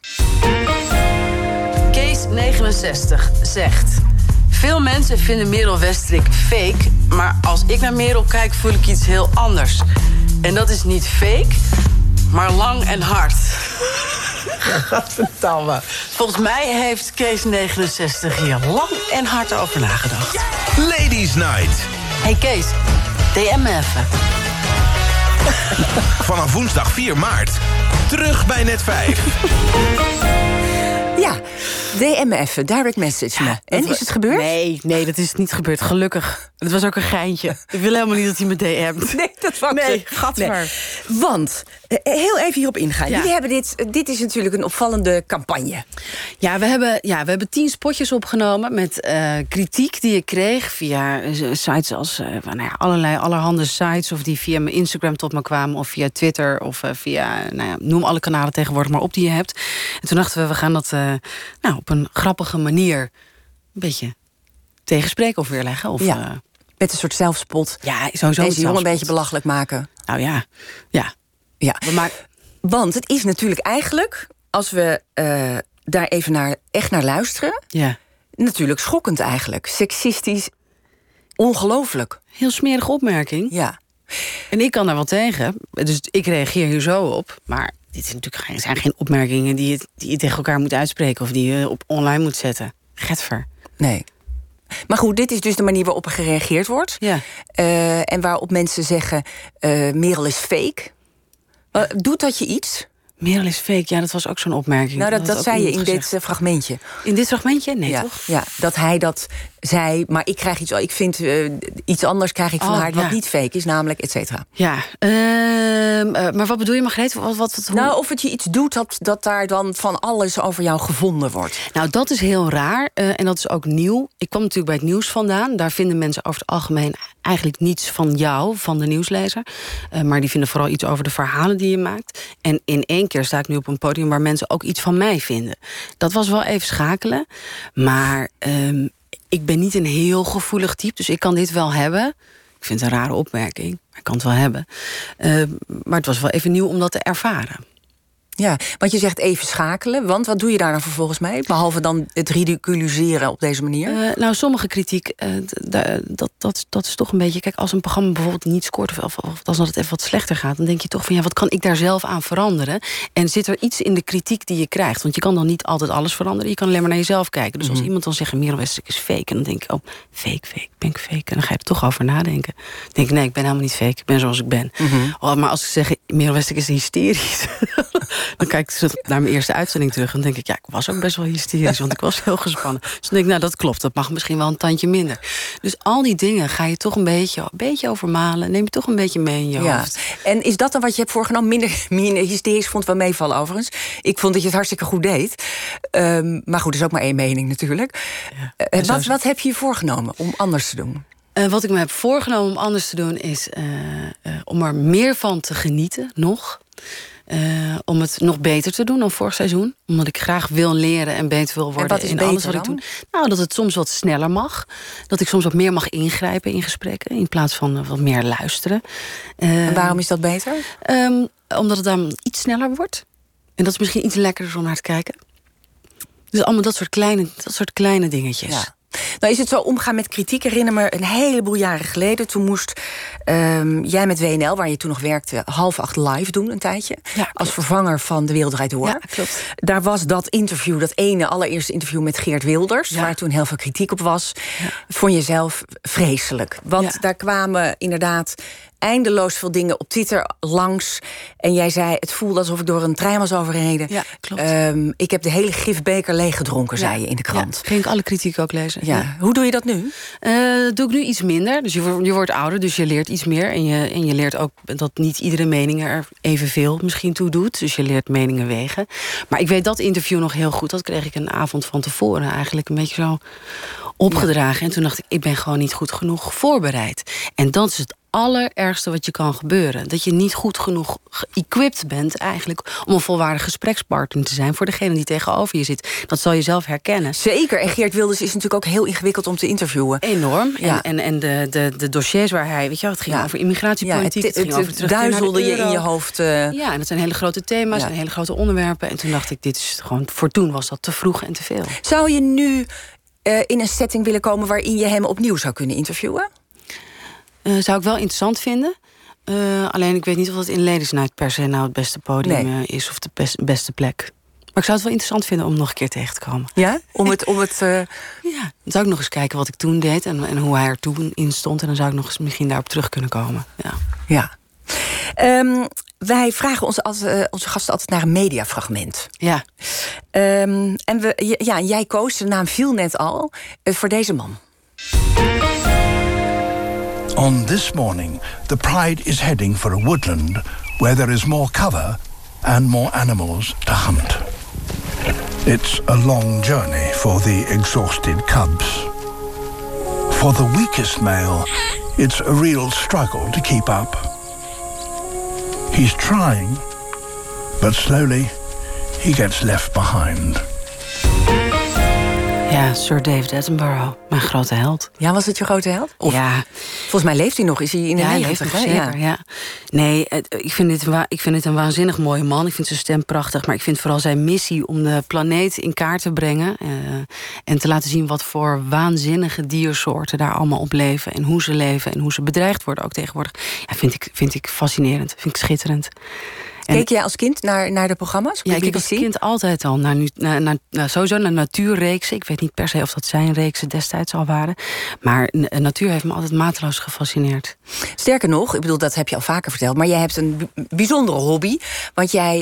Kees 69 zegt: veel mensen vinden Merel Westrik fake, maar als ik naar Merel kijk voel ik iets heel anders. En dat is niet fake, maar lang en hard. Gadverdamme. Volgens mij heeft Kees 69 hier lang en hard over nagedacht. Ladies Night. Hey Kees, DM me even. Vanaf woensdag 4 maart. Terug bij Net 5. Ja, DM me even, direct message me. En is het gebeurd? Nee, dat is niet gebeurd, gelukkig. Het was ook een geintje. Ik wil helemaal niet dat hij me DM't. Nee, dat was gadver. Nee. Want, heel even hierop ingaan. Ja. Jullie hebben dit is natuurlijk een opvallende campagne. Ja, we hebben 10 spotjes opgenomen met kritiek die ik kreeg via sites als allerhande sites, of die via mijn Instagram tot me kwamen, of via Twitter, of via, noem alle kanalen tegenwoordig maar op die je hebt. En toen dachten we gaan dat op een grappige manier een beetje tegenspreken of weerleggen. Of, met een soort zelfspot. Ja, sowieso. Deze jongen een beetje belachelijk maken. Nou ja. Want het is natuurlijk eigenlijk, als we daar even echt naar luisteren, natuurlijk schokkend eigenlijk. Seksistisch, ongelooflijk. Heel smerige opmerking. Ja. En ik kan daar wel tegen. Dus ik reageer hier zo op. Maar dit zijn geen opmerkingen die je tegen elkaar moet uitspreken, of die je op online moet zetten. Getver. Nee. maar goed, dit is dus de manier waarop er gereageerd wordt. Ja. En waarop mensen zeggen, Merel is fake. Doet dat je iets? Merel is fake, ja, dat was ook zo'n opmerking. Nou, dat zei je in dit fragmentje. In dit fragmentje? Nee, ja, toch? Ja, dat hij dat zei, maar ik krijg ik vind iets anders krijg ik van haar... wat niet fake is, namelijk et cetera. Ja, maar wat bedoel je, Margreet? Hoe? Nou, of het je iets doet dat daar dan van alles over jou gevonden wordt. Nou, dat is heel raar en dat is ook nieuw. Ik kwam natuurlijk bij het nieuws vandaan. Daar vinden mensen over het algemeen eigenlijk niets van jou, van de nieuwslezer. Maar die vinden vooral iets over de verhalen die je maakt. En in één keer sta ik nu op een podium waar mensen ook iets van mij vinden. Dat was wel even schakelen. Maar ik ben niet een heel gevoelig type, dus ik kan dit wel hebben. Ik vind het een rare opmerking, maar ik kan het wel hebben. Maar het was wel even nieuw om dat te ervaren. Ja, want je zegt even schakelen. Want wat doe je daar dan vervolgens mee? Behalve dan het ridiculiseren op deze manier? Nou, sommige kritiek, dat is toch een beetje... Kijk, als een programma bijvoorbeeld niet scoort... of als het even wat slechter gaat... dan denk je toch van, ja, wat kan ik daar zelf aan veranderen? En zit er iets in de kritiek die je krijgt? Want je kan dan niet altijd alles veranderen. Je kan alleen maar naar jezelf kijken. Dus als iemand dan zegt, Merel Westrik is fake... en dan denk ik, oh, fake, ben ik fake? En dan ga je er toch over nadenken. Dan denk ik, nee, ik ben helemaal niet fake. Ik ben zoals ik ben. Oh, maar als ik zeg, Merel Westrik is hysterisch... dan kijk ik naar mijn eerste uitzending terug... en dan denk ik, ja, ik was ook best wel hysterisch... want ik was heel gespannen. Dus dan denk ik, nou, dat klopt, dat mag misschien wel een tandje minder. Dus al die dingen ga je toch een beetje overmalen... neem je toch een beetje mee in je hoofd. En is dat dan wat je hebt voorgenomen? Minder hysterisch vond wel meevallen overigens. Ik vond dat je het hartstikke goed deed. Maar goed, dat is ook maar één mening natuurlijk. Ja, wat heb je je voorgenomen om anders te doen? Wat ik me heb voorgenomen om anders te doen... is om er meer van te genieten, nog... om het nog beter te doen dan vorig seizoen. Omdat ik graag wil leren en beter wil worden in alles wat ik doe. Nou, dat het soms wat sneller mag. Dat ik soms wat meer mag ingrijpen in gesprekken... in plaats van wat meer luisteren. En waarom is dat beter? Omdat het dan iets sneller wordt. En dat is misschien iets lekkerder om naar te kijken. Dus allemaal dat soort kleine dingetjes. Ja. Nou, is het zo omgaan met kritiek? Herinner me een heleboel jaren geleden. Toen moest jij met WNL, waar je toen nog werkte... 7:30 live doen een tijdje. Ja, als vervanger van De Wereld Draait Door. Ja, klopt. Daar was dat interview, dat allereerste interview met Geert Wilders... waar toen heel veel kritiek op was. Ja. Vond je zelf vreselijk. Want daar kwamen inderdaad... eindeloos veel dingen op Twitter langs. En jij zei, het voelde alsof ik door een trein was overreden. Ja, klopt. Ik heb de hele gifbeker leeggedronken, zei je in de krant. Ging ik alle kritiek ook lezen. Ja. Hoe doe je dat nu? Dat doe ik nu iets minder. Dus je wordt ouder, dus je leert iets meer. En je leert ook dat niet iedere mening er evenveel misschien toe doet. Dus je leert meningen wegen. Maar ik weet dat interview nog heel goed. Dat kreeg ik een avond van tevoren eigenlijk een beetje zo opgedragen. Ja. En toen dacht ik ben gewoon niet goed genoeg voorbereid. En dat is het allerergste wat je kan gebeuren. Dat je niet goed genoeg geëquipt bent eigenlijk... om een volwaardig gesprekspartner te zijn... voor degene die tegenover je zit. Dat zal je zelf herkennen. Zeker. En Geert Wilders is natuurlijk ook heel ingewikkeld om te interviewen. Enorm. Ja. En de dossiers waar hij... Weet je wel, het ging over immigratiepolitiek. Het ging over duizelde je in je hoofd. Ja, en het zijn hele grote thema's en hele grote onderwerpen. En toen dacht ik, dit is gewoon... Voor toen was dat te vroeg en te veel. Zou je nu in een setting willen komen... waarin je hem opnieuw zou kunnen interviewen? Zou ik wel interessant vinden. Alleen ik weet niet of dat in Ladies Night per se nou het beste podium is... of de beste plek. Maar ik zou het wel interessant vinden om nog een keer tegen te komen. Ja? Ja, dan zou ik nog eens kijken wat ik toen deed... en hoe hij er toen in stond. En dan zou ik nog eens misschien daarop terug kunnen komen. Ja. Wij vragen onze gasten altijd naar een mediafragment. Ja. En jij koos, de naam viel net al, voor deze man. On this morning, the Pride is heading for a woodland where there is more cover and more animals to hunt. It's a long journey for the exhausted cubs. For the weakest male, it's a real struggle to keep up. He's trying, but slowly he gets left behind. Ja, Sir David Attenborough, mijn grote held. Ja, was het je grote held? Of, ja. Volgens mij leeft hij nog. Is hij in de 90? Zeker, ja. Nee, ik vind dit een waanzinnig mooie man. Ik vind zijn stem prachtig. Maar ik vind vooral zijn missie om de planeet in kaart te brengen. En te laten zien wat voor waanzinnige diersoorten daar allemaal op leven. En hoe ze leven en hoe ze bedreigd worden ook tegenwoordig. Ja, vind ik fascinerend. Vind ik schitterend. Keek jij als kind naar de programma's? Ja, ik keek als kind altijd al sowieso naar natuurreeksen. Ik weet niet per se of dat zijn reeksen destijds al waren. Maar natuur heeft me altijd mateloos gefascineerd. Sterker nog, ik bedoel, dat heb je al vaker verteld, maar jij hebt een bijzondere hobby. Want jij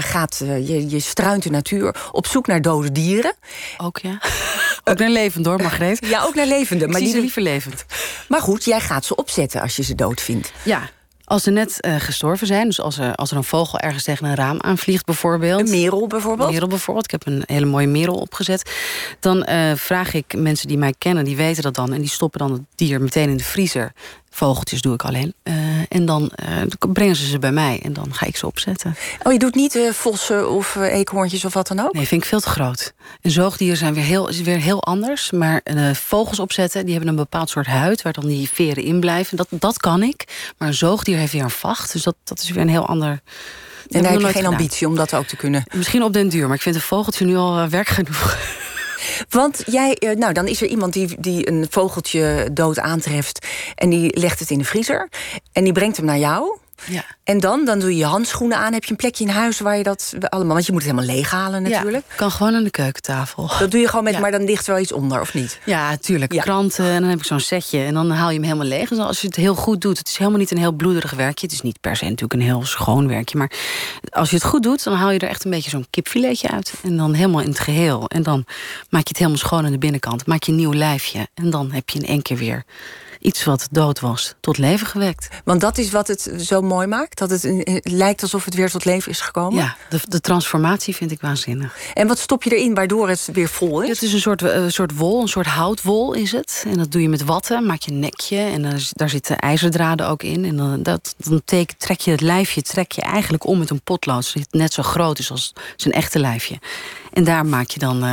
je struint de natuur op zoek naar dode dieren. Ook, ja. Ook naar levend, hoor, Margreet. Ja, ook naar levende. Maar die liever levend. Maar goed, jij gaat ze opzetten als je ze dood vindt. Ja. Als ze net gestorven zijn, dus als er een vogel ergens tegen een raam aanvliegt bijvoorbeeld. Een merel bijvoorbeeld? Ik heb een hele mooie merel opgezet. Dan vraag ik mensen die mij kennen, die weten dat dan. En die stoppen dan het dier meteen in de vriezer. Vogeltjes doe ik alleen. En dan brengen ze bij mij en dan ga ik ze opzetten. Oh, je doet niet vossen of eekhoorntjes of wat dan ook? Nee, vind ik veel te groot. En zoogdieren zijn weer heel anders. Maar vogels opzetten, die hebben een bepaald soort huid waar dan die veren in blijven. Dat kan ik. Maar een zoogdier heeft weer een vacht. Dus dat is weer een heel ander. En daar heb je geen ambitie om dat ook te kunnen? Misschien op den duur, maar ik vind een vogeltje nu al werk genoeg. Want dan is er iemand die een vogeltje dood aantreft en die legt het in de vriezer en die brengt hem naar jou. Ja. En dan doe je je handschoenen aan. Heb je een plekje in huis waar je dat allemaal... Want je moet het helemaal leeghalen natuurlijk. Ja, kan gewoon aan de keukentafel. Dat doe je gewoon met, maar dan ligt er wel iets onder, of niet? Ja, tuurlijk. Ja. Kranten, en dan heb ik zo'n setje. En dan haal je hem helemaal leeg. Dus als je het heel goed doet... Het is helemaal niet een heel bloederig werkje. Het is niet per se natuurlijk een heel schoon werkje. Maar als je het goed doet, dan haal je er echt een beetje zo'n kipfiletje uit. En dan helemaal in het geheel. En dan maak je het helemaal schoon aan de binnenkant. Maak je een nieuw lijfje. En dan heb je in één keer weer... iets wat dood was, tot leven gewekt. Want dat is wat het zo mooi maakt? Dat het lijkt alsof het weer tot leven is gekomen? Ja, de transformatie vind ik waanzinnig. En wat stop je erin waardoor het weer vol is? Het is een soort wol, een soort houtwol is het. En dat doe je met watten, maak je een nekje. En daar zitten ijzerdraden ook in. En dan trek je het lijfje eigenlijk om met een potlood. Zodat het net zo groot is als zijn echte lijfje. En daar maak je dan,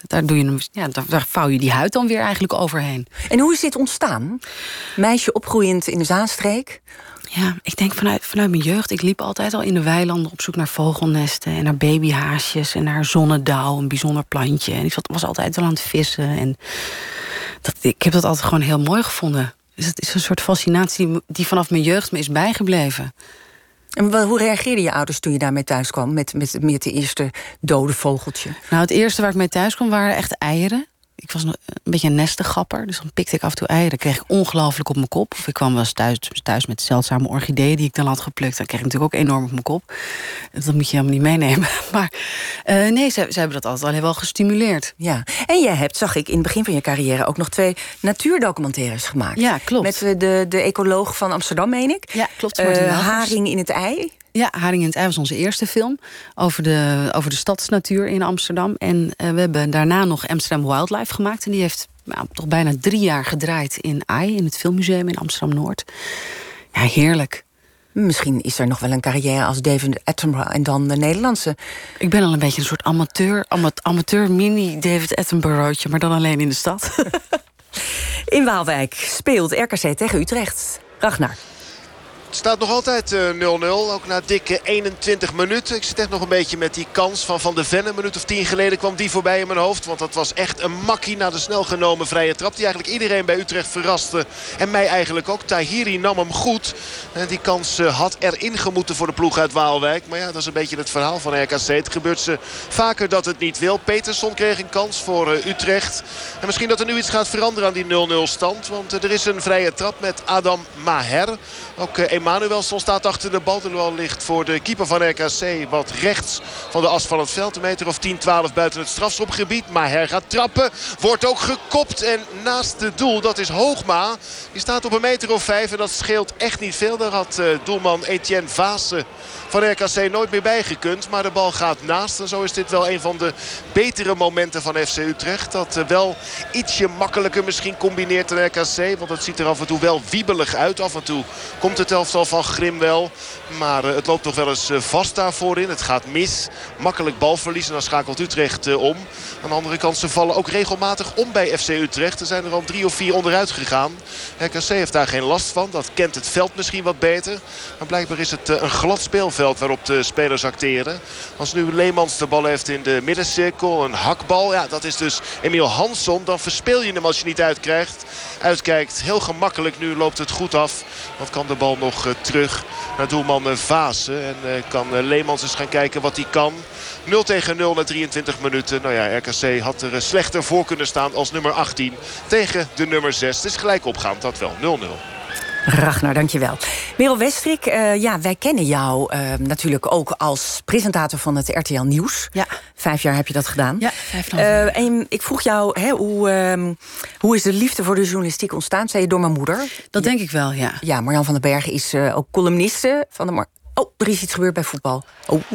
daar vouw je die huid dan weer eigenlijk overheen. En hoe is dit ontstaan? Meisje opgroeiend in de Zaanstreek? Ja, ik denk vanuit mijn jeugd. Ik liep altijd al in de weilanden op zoek naar vogelnesten... en naar babyhaasjes en naar zonnedauw, een bijzonder plantje. En ik was altijd al aan het vissen. En ik heb dat altijd gewoon heel mooi gevonden. Dus het is een soort fascinatie die vanaf mijn jeugd me is bijgebleven. En hoe reageerden je ouders toen je daarmee thuis kwam... met de eerste dode vogeltje? Nou, het eerste waar ik mee thuis kwam waren echt eieren. Ik was een beetje een nestengapper, dus dan pikte ik af en toe eieren. Kreeg ik ongelooflijk op mijn kop. Of ik kwam wel eens thuis met zeldzame orchideeën die ik dan had geplukt. Dan kreeg ik natuurlijk ook enorm op mijn kop. Dat moet je helemaal niet meenemen. Maar nee, ze hebben dat altijd al wel gestimuleerd. Ja, en jij hebt, zag ik in het begin van je carrière... ook nog 2 natuurdocumentaires gemaakt. Ja, klopt. Met de ecoloog van Amsterdam, meen ik. Ja, klopt. Haring in het ei. Ja, Haring in het ei was onze eerste film over de stadsnatuur in Amsterdam. En we hebben daarna nog Amsterdam Wildlife gemaakt. En die heeft toch bijna 3 jaar gedraaid in AI, in het Filmmuseum in Amsterdam-Noord. Ja, heerlijk. Misschien is er nog wel een carrière als David Attenborough en dan de Nederlandse. Ik ben al een beetje een soort amateur mini David Attenborough'tje, maar dan alleen in de stad. In Waalwijk speelt RKC tegen Utrecht. Ragnar. Het staat nog altijd 0-0, ook na dikke 21 minuten. Ik zit echt nog een beetje met die kans van de Ven. Een minuut of 10 geleden kwam die voorbij in mijn hoofd. Want dat was echt een makkie na de snel genomen vrije trap. Die eigenlijk iedereen bij Utrecht verraste. En mij eigenlijk ook. Tahiri nam hem goed. En die kans had erin gemoeten voor de ploeg uit Waalwijk. Maar ja, dat is een beetje het verhaal van RKC. Het gebeurt ze vaker dat het niet wil. Peterson kreeg een kans voor Utrecht. En misschien dat er nu iets gaat veranderen aan die 0-0 stand. Want er is een vrije trap met Adam Maher. Ook Emanuelsson staat achter de bal. De bal ligt voor de keeper van RKC wat rechts van de as van het veld. Een meter of 10-12 buiten het strafschopgebied. Maher gaat trappen. Wordt ook gekopt. En naast het doel, dat is Hoogma. Die staat op een meter of 5. En dat scheelt echt niet veel. Daar had doelman Etienne Vaassen van RKC nooit meer bijgekund. Maar de bal gaat naast. En zo is dit wel een van de betere momenten van FC Utrecht. Dat wel ietsje makkelijker misschien combineert dan RKC. Want het ziet er af en toe wel wiebelig uit. Af en toe komt het elftal van Grim wel. Maar het loopt toch wel eens vast daarvoor in. Het gaat mis. Makkelijk balverlies. En dan schakelt Utrecht om. Aan de andere kant, ze vallen ook regelmatig om bij FC Utrecht. Er zijn er al 3 of 4 onderuit gegaan. RKC heeft daar geen last van. Dat kent het veld misschien wat beter. Maar blijkbaar is het een glad speelveld waarop de spelers acteren. Als nu Leemans de bal heeft in de middencirkel. Een hakbal. Ja, dat is dus Emiel Hansson. Dan verspeel je hem als je niet uitkrijgt. uitkijkt. Heel gemakkelijk nu loopt het goed af. Want kan de bal nog terug naar doelman Vaassen. En kan Leemans eens gaan kijken wat hij kan. 0-0 na 23 minuten. Nou ja, RKC had er slechter voor kunnen staan als nummer 18 tegen de nummer 6. Het is gelijk opgaand, dat wel. 0-0. Ragnar, dankjewel. Merel Westrik, wij kennen jou natuurlijk ook als presentator van het RTL Nieuws. Ja. 5 jaar heb je dat gedaan. Ja, 5,5 jaar. En ik vroeg jou, hoe is de liefde voor de journalistiek ontstaan? Zei je door mijn moeder? Dat denk ik wel, ja. Ja, Marjan van den Bergen is ook columniste van de... er is iets gebeurd bij voetbal.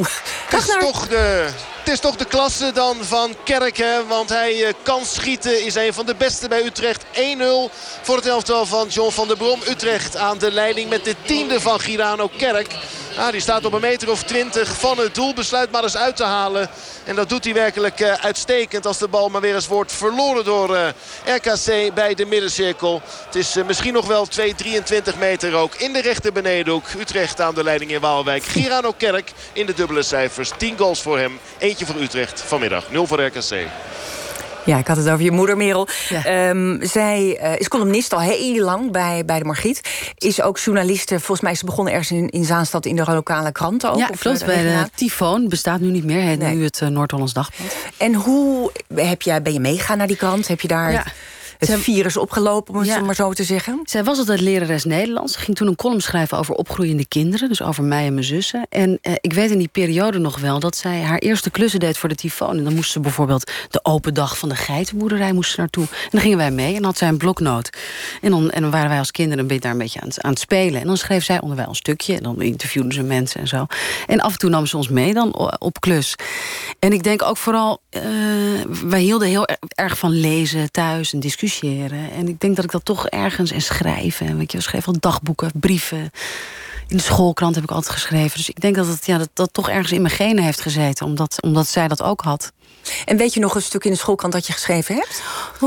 Het is toch de klasse dan van Kerk, hè? Want hij kan schieten, is een van de beste bij Utrecht. 1-0 voor het elftal van John van der Brom. Utrecht aan de leiding met de 10e van Girano Kerk. Die staat op 1,20 meter van het doel. Besluit maar eens uit te halen. En dat doet hij werkelijk uitstekend als de bal maar weer eens wordt verloren door RKC bij de middencirkel. Het is misschien nog wel 2,23 meter ook in de rechter benedenhoek. Utrecht aan de leiding in Waalwijk. Girano Kerk in de dubbele cijfers. 10 goals voor hem. Eentje voor Utrecht vanmiddag. 0 voor RKC. Ja, ik had het over je moeder, Merel. Ja. Zij is columnist al heel lang bij de Margriet. Is ook journaliste. Volgens mij is ze begonnen ergens in Zaanstad in de lokale kranten ook. Ja, klopt. Bij de Tyfoon. Bestaat nu niet meer. Heet nu het Noord-Hollands Dagblad. En hoe ben je meegegaan naar die krant? Heb je daar... het virus opgelopen, om het maar zo te zeggen. Zij was altijd lerares Nederlands. Ze ging toen een column schrijven over opgroeiende kinderen. Dus over mij en mijn zussen. En ik weet in die periode nog wel dat zij haar eerste klussen deed voor de Tyfoon. En dan moest ze bijvoorbeeld de open dag van de geitenboerderij moest ze naartoe. En dan gingen wij mee en dan had zij een bloknoot. En dan waren wij als kinderen daar een beetje aan het spelen. En dan schreef zij onderwijl een stukje. En dan interviewden ze mensen en zo. En af en toe nam ze ons mee dan op klus. En ik denk ook vooral... wij hielden heel erg van lezen thuis en discussiëren. En ik denk dat ik dat toch ergens... en schrijven, weet je, we schreven al dagboeken, brieven. In de schoolkrant heb ik altijd geschreven. Dus ik denk dat toch ergens in mijn genen heeft gezeten. Omdat zij dat ook had. En weet je nog een stuk in de schoolkrant dat je geschreven hebt?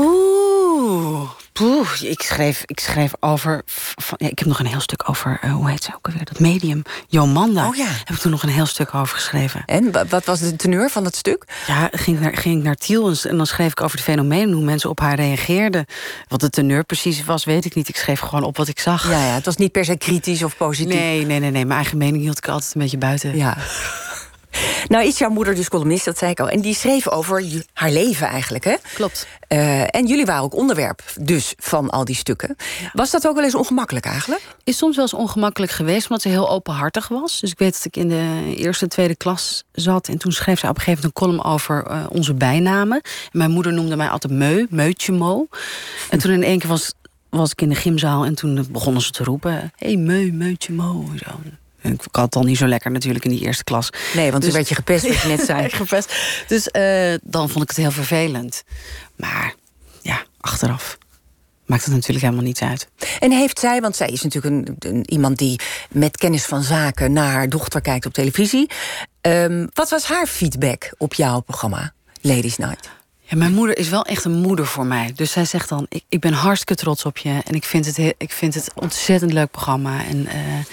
Ik schreef over... ik heb nog een heel stuk over... hoe heet ze ook alweer? Dat medium. Jomanda. Oh ja. Heb ik toen nog een heel stuk over geschreven. En wat was de teneur van dat stuk? Ja, ging ik naar Tiel en dan schreef ik over het fenomeen... hoe mensen op haar reageerden. Wat de teneur precies was, weet ik niet. Ik schreef gewoon op wat ik zag. Ja, het was niet per se kritisch of positief. Nee. Mijn eigen mening hield ik altijd een beetje buiten. Ja. Nou is jouw moeder dus columnist, dat zei ik al. En die schreef over haar leven eigenlijk, hè? Klopt. En jullie waren ook onderwerp dus van al die stukken. Ja. Was dat ook wel eens ongemakkelijk eigenlijk? Is soms wel eens ongemakkelijk geweest, omdat ze heel openhartig was. Dus ik weet dat ik in de eerste, tweede klas zat... en toen schreef ze op een gegeven moment een column over onze bijnamen. En mijn moeder noemde mij altijd Meutje Mo. En toen in één keer was ik in de gymzaal en toen begonnen ze te roepen... Hé, Meutje Mo, zo... Ik had het al niet zo lekker natuurlijk in die eerste klas. Nee, want toen werd je gepest, wat je net zei. Gepest. Dus dan vond ik het heel vervelend. Maar ja, achteraf maakt het natuurlijk helemaal niets uit. En heeft zij, want zij is natuurlijk iemand die met kennis van zaken... naar haar dochter kijkt op televisie. Wat was haar feedback op jouw programma, Ladies Night? Ja, mijn moeder is wel echt een moeder voor mij. Dus zij zegt dan, ik ben hartstikke trots op je. En ik vind het ontzettend leuk programma. En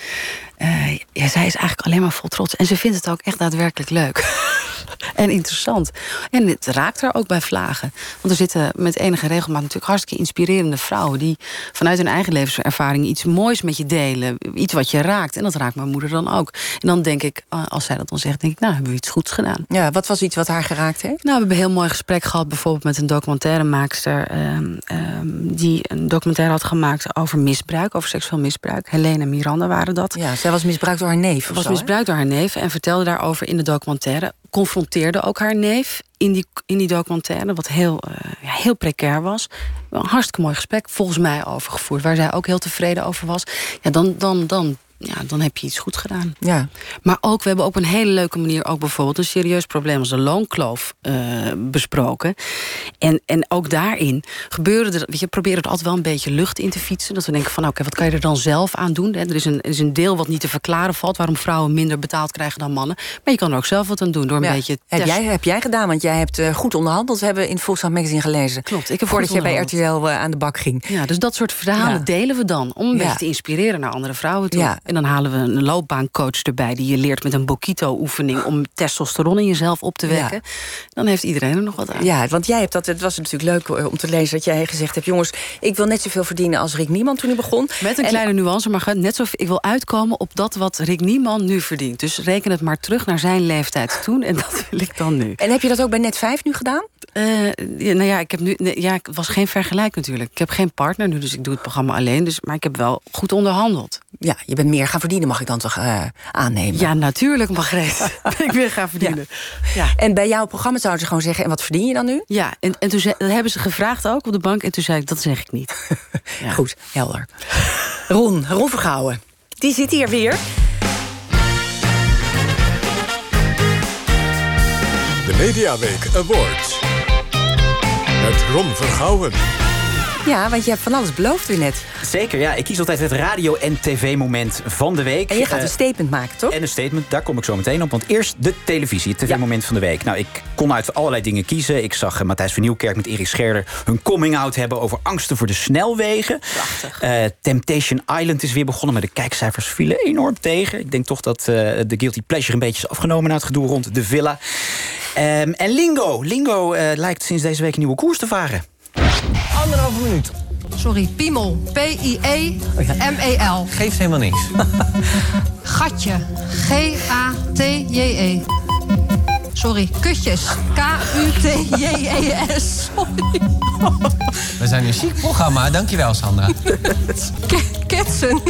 zij is eigenlijk alleen maar vol trots. En ze vindt het ook echt daadwerkelijk leuk. En interessant. En het raakt haar ook bij vlagen. Want er zitten met enige regelmaat natuurlijk hartstikke inspirerende vrouwen... die vanuit hun eigen levenservaring iets moois met je delen. Iets wat je raakt. En dat raakt mijn moeder dan ook. En dan denk ik, als zij dat dan zegt, denk ik... nou, hebben we iets goeds gedaan. Ja, wat was iets wat haar geraakt heeft? Nou, we hebben een heel mooi gesprek gehad... bijvoorbeeld met een documentairemaakster... die een documentaire had gemaakt over misbruik. Over seksueel misbruik. Helene en Miranda waren dat. Ja, zij was misbruikt door haar neef. Ze was misbruikt door haar neef en vertelde daarover in de documentaire... confronteerde ook haar neef in die documentaire... wat heel precair was. Een hartstikke mooi gesprek, volgens mij overgevoerd... waar zij ook heel tevreden over was. Ja, dan heb je iets goed gedaan. Ja. Maar ook, we hebben op een hele leuke manier... ook bijvoorbeeld een serieus probleem als de loonkloof besproken. En ook daarin proberen er altijd wel een beetje lucht in te fietsen. Dat we denken van, oké, wat kan je er dan zelf aan doen? Er is een deel wat niet te verklaren valt... waarom vrouwen minder betaald krijgen dan mannen. Maar je kan er ook zelf wat aan doen door een beetje... Heb jij gedaan, want jij hebt goed onderhandeld... hebben we in het Volkskrant Magazine gelezen. Klopt, ik heb voordat je bij RTL aan de bak ging. Ja, dus dat soort verhalen delen we dan... om een beetje te inspireren naar andere vrouwen toe. Ja. En dan halen we een loopbaancoach erbij die je leert met een Bokito-oefening om testosteron in jezelf op te wekken. Ja. Dan heeft iedereen er nog wat aan. Ja, want jij hebt dat. Het was natuurlijk leuk om te lezen dat jij gezegd hebt: jongens, ik wil net zoveel verdienen als Rick Niemann toen hij begon. Met een kleine nuance, maar net zo. Ik wil uitkomen op dat wat Rick Niemann nu verdient. Dus reken het maar terug naar zijn leeftijd toen en dat wil ik dan nu. En heb je dat ook bij Net5 nu gedaan? Ik heb nu. Het was geen vergelijk natuurlijk. Ik heb geen partner nu, dus ik doe het programma alleen. Maar ik heb wel goed onderhandeld. Ja, je bent meer gaan verdienen, mag ik dan toch aannemen? Ja, natuurlijk, Margreet. Ben ik weer gaan verdienen. Ja. En bij jouw programma zouden ze gewoon zeggen: en wat verdien je dan nu? Ja, en toen hebben ze gevraagd ook op de bank. En toen zei ik: dat zeg ik niet. Ja. Goed, helder. Ron Vergouwen, die zit hier weer. De Mediaweek Awards. Met Ron Vergouwen. Ja, want je hebt van alles beloofd weer net. Zeker, ja. Ik kies altijd het radio- en tv-moment van de week. En je gaat een statement maken, toch? En een statement, daar kom ik zo meteen op. Want eerst de televisie, het tv-moment van de week. Nou, ik kon uit allerlei dingen kiezen. Ik zag Matthijs van Nieuwkerk met Erik Scherder hun coming-out hebben over angsten voor de snelwegen. Prachtig. Temptation Island is weer begonnen, maar de kijkcijfers vielen enorm tegen. Ik denk toch dat de guilty pleasure een beetje is afgenomen na het gedoe rond de villa. En Lingo. Lingo lijkt sinds deze week een nieuwe koers te varen. 1,5 minuut. Sorry, piemel. P-I-E-M-E-L. Geeft helemaal niks. Gatje. G-A-T-J-E. Sorry, kutjes. K-U-T-J-E-S. Sorry. We zijn een chic programma, dankjewel Sandra. Ketsen.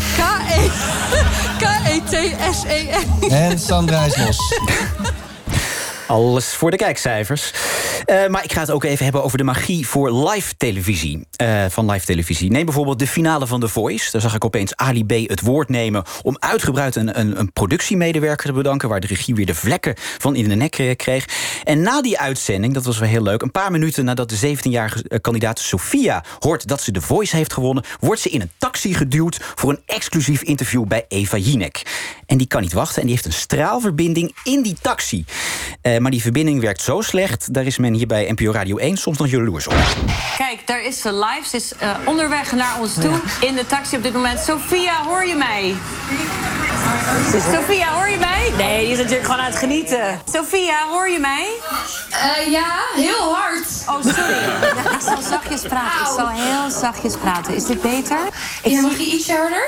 K-E-T-S-E-N. En Sandra is los. Alles voor de kijkcijfers. Maar ik ga het ook even hebben over de magie voor live televisie. Van live televisie. Neem bijvoorbeeld de finale van The Voice. Daar zag ik opeens Ali B. het woord nemen om uitgebreid een productiemedewerker te bedanken, waar de regie weer de vlekken van in de nek kreeg. En na die uitzending, dat was wel heel leuk, een paar minuten nadat de 17-jarige kandidaat Sophia hoort dat ze The Voice heeft gewonnen, wordt ze in een taxi geduwd voor een exclusief interview bij Eva Jinek. En die kan niet wachten en die heeft een straalverbinding in die taxi. Maar die verbinding werkt zo slecht, daar is men hier bij NPO Radio 1 soms nog jaloers op. Kijk, daar is ze live. Ze is onderweg naar ons toe in de taxi op dit moment. Sophia, hoor je mij? Sophia, hoor je mij? Nee, die is natuurlijk gewoon aan het genieten. Sophia, hoor je mij? Ja, heel hard. Oh, sorry. Ik zal zachtjes praten. Ik zal heel zachtjes praten. Is dit beter? Mag je iets harder?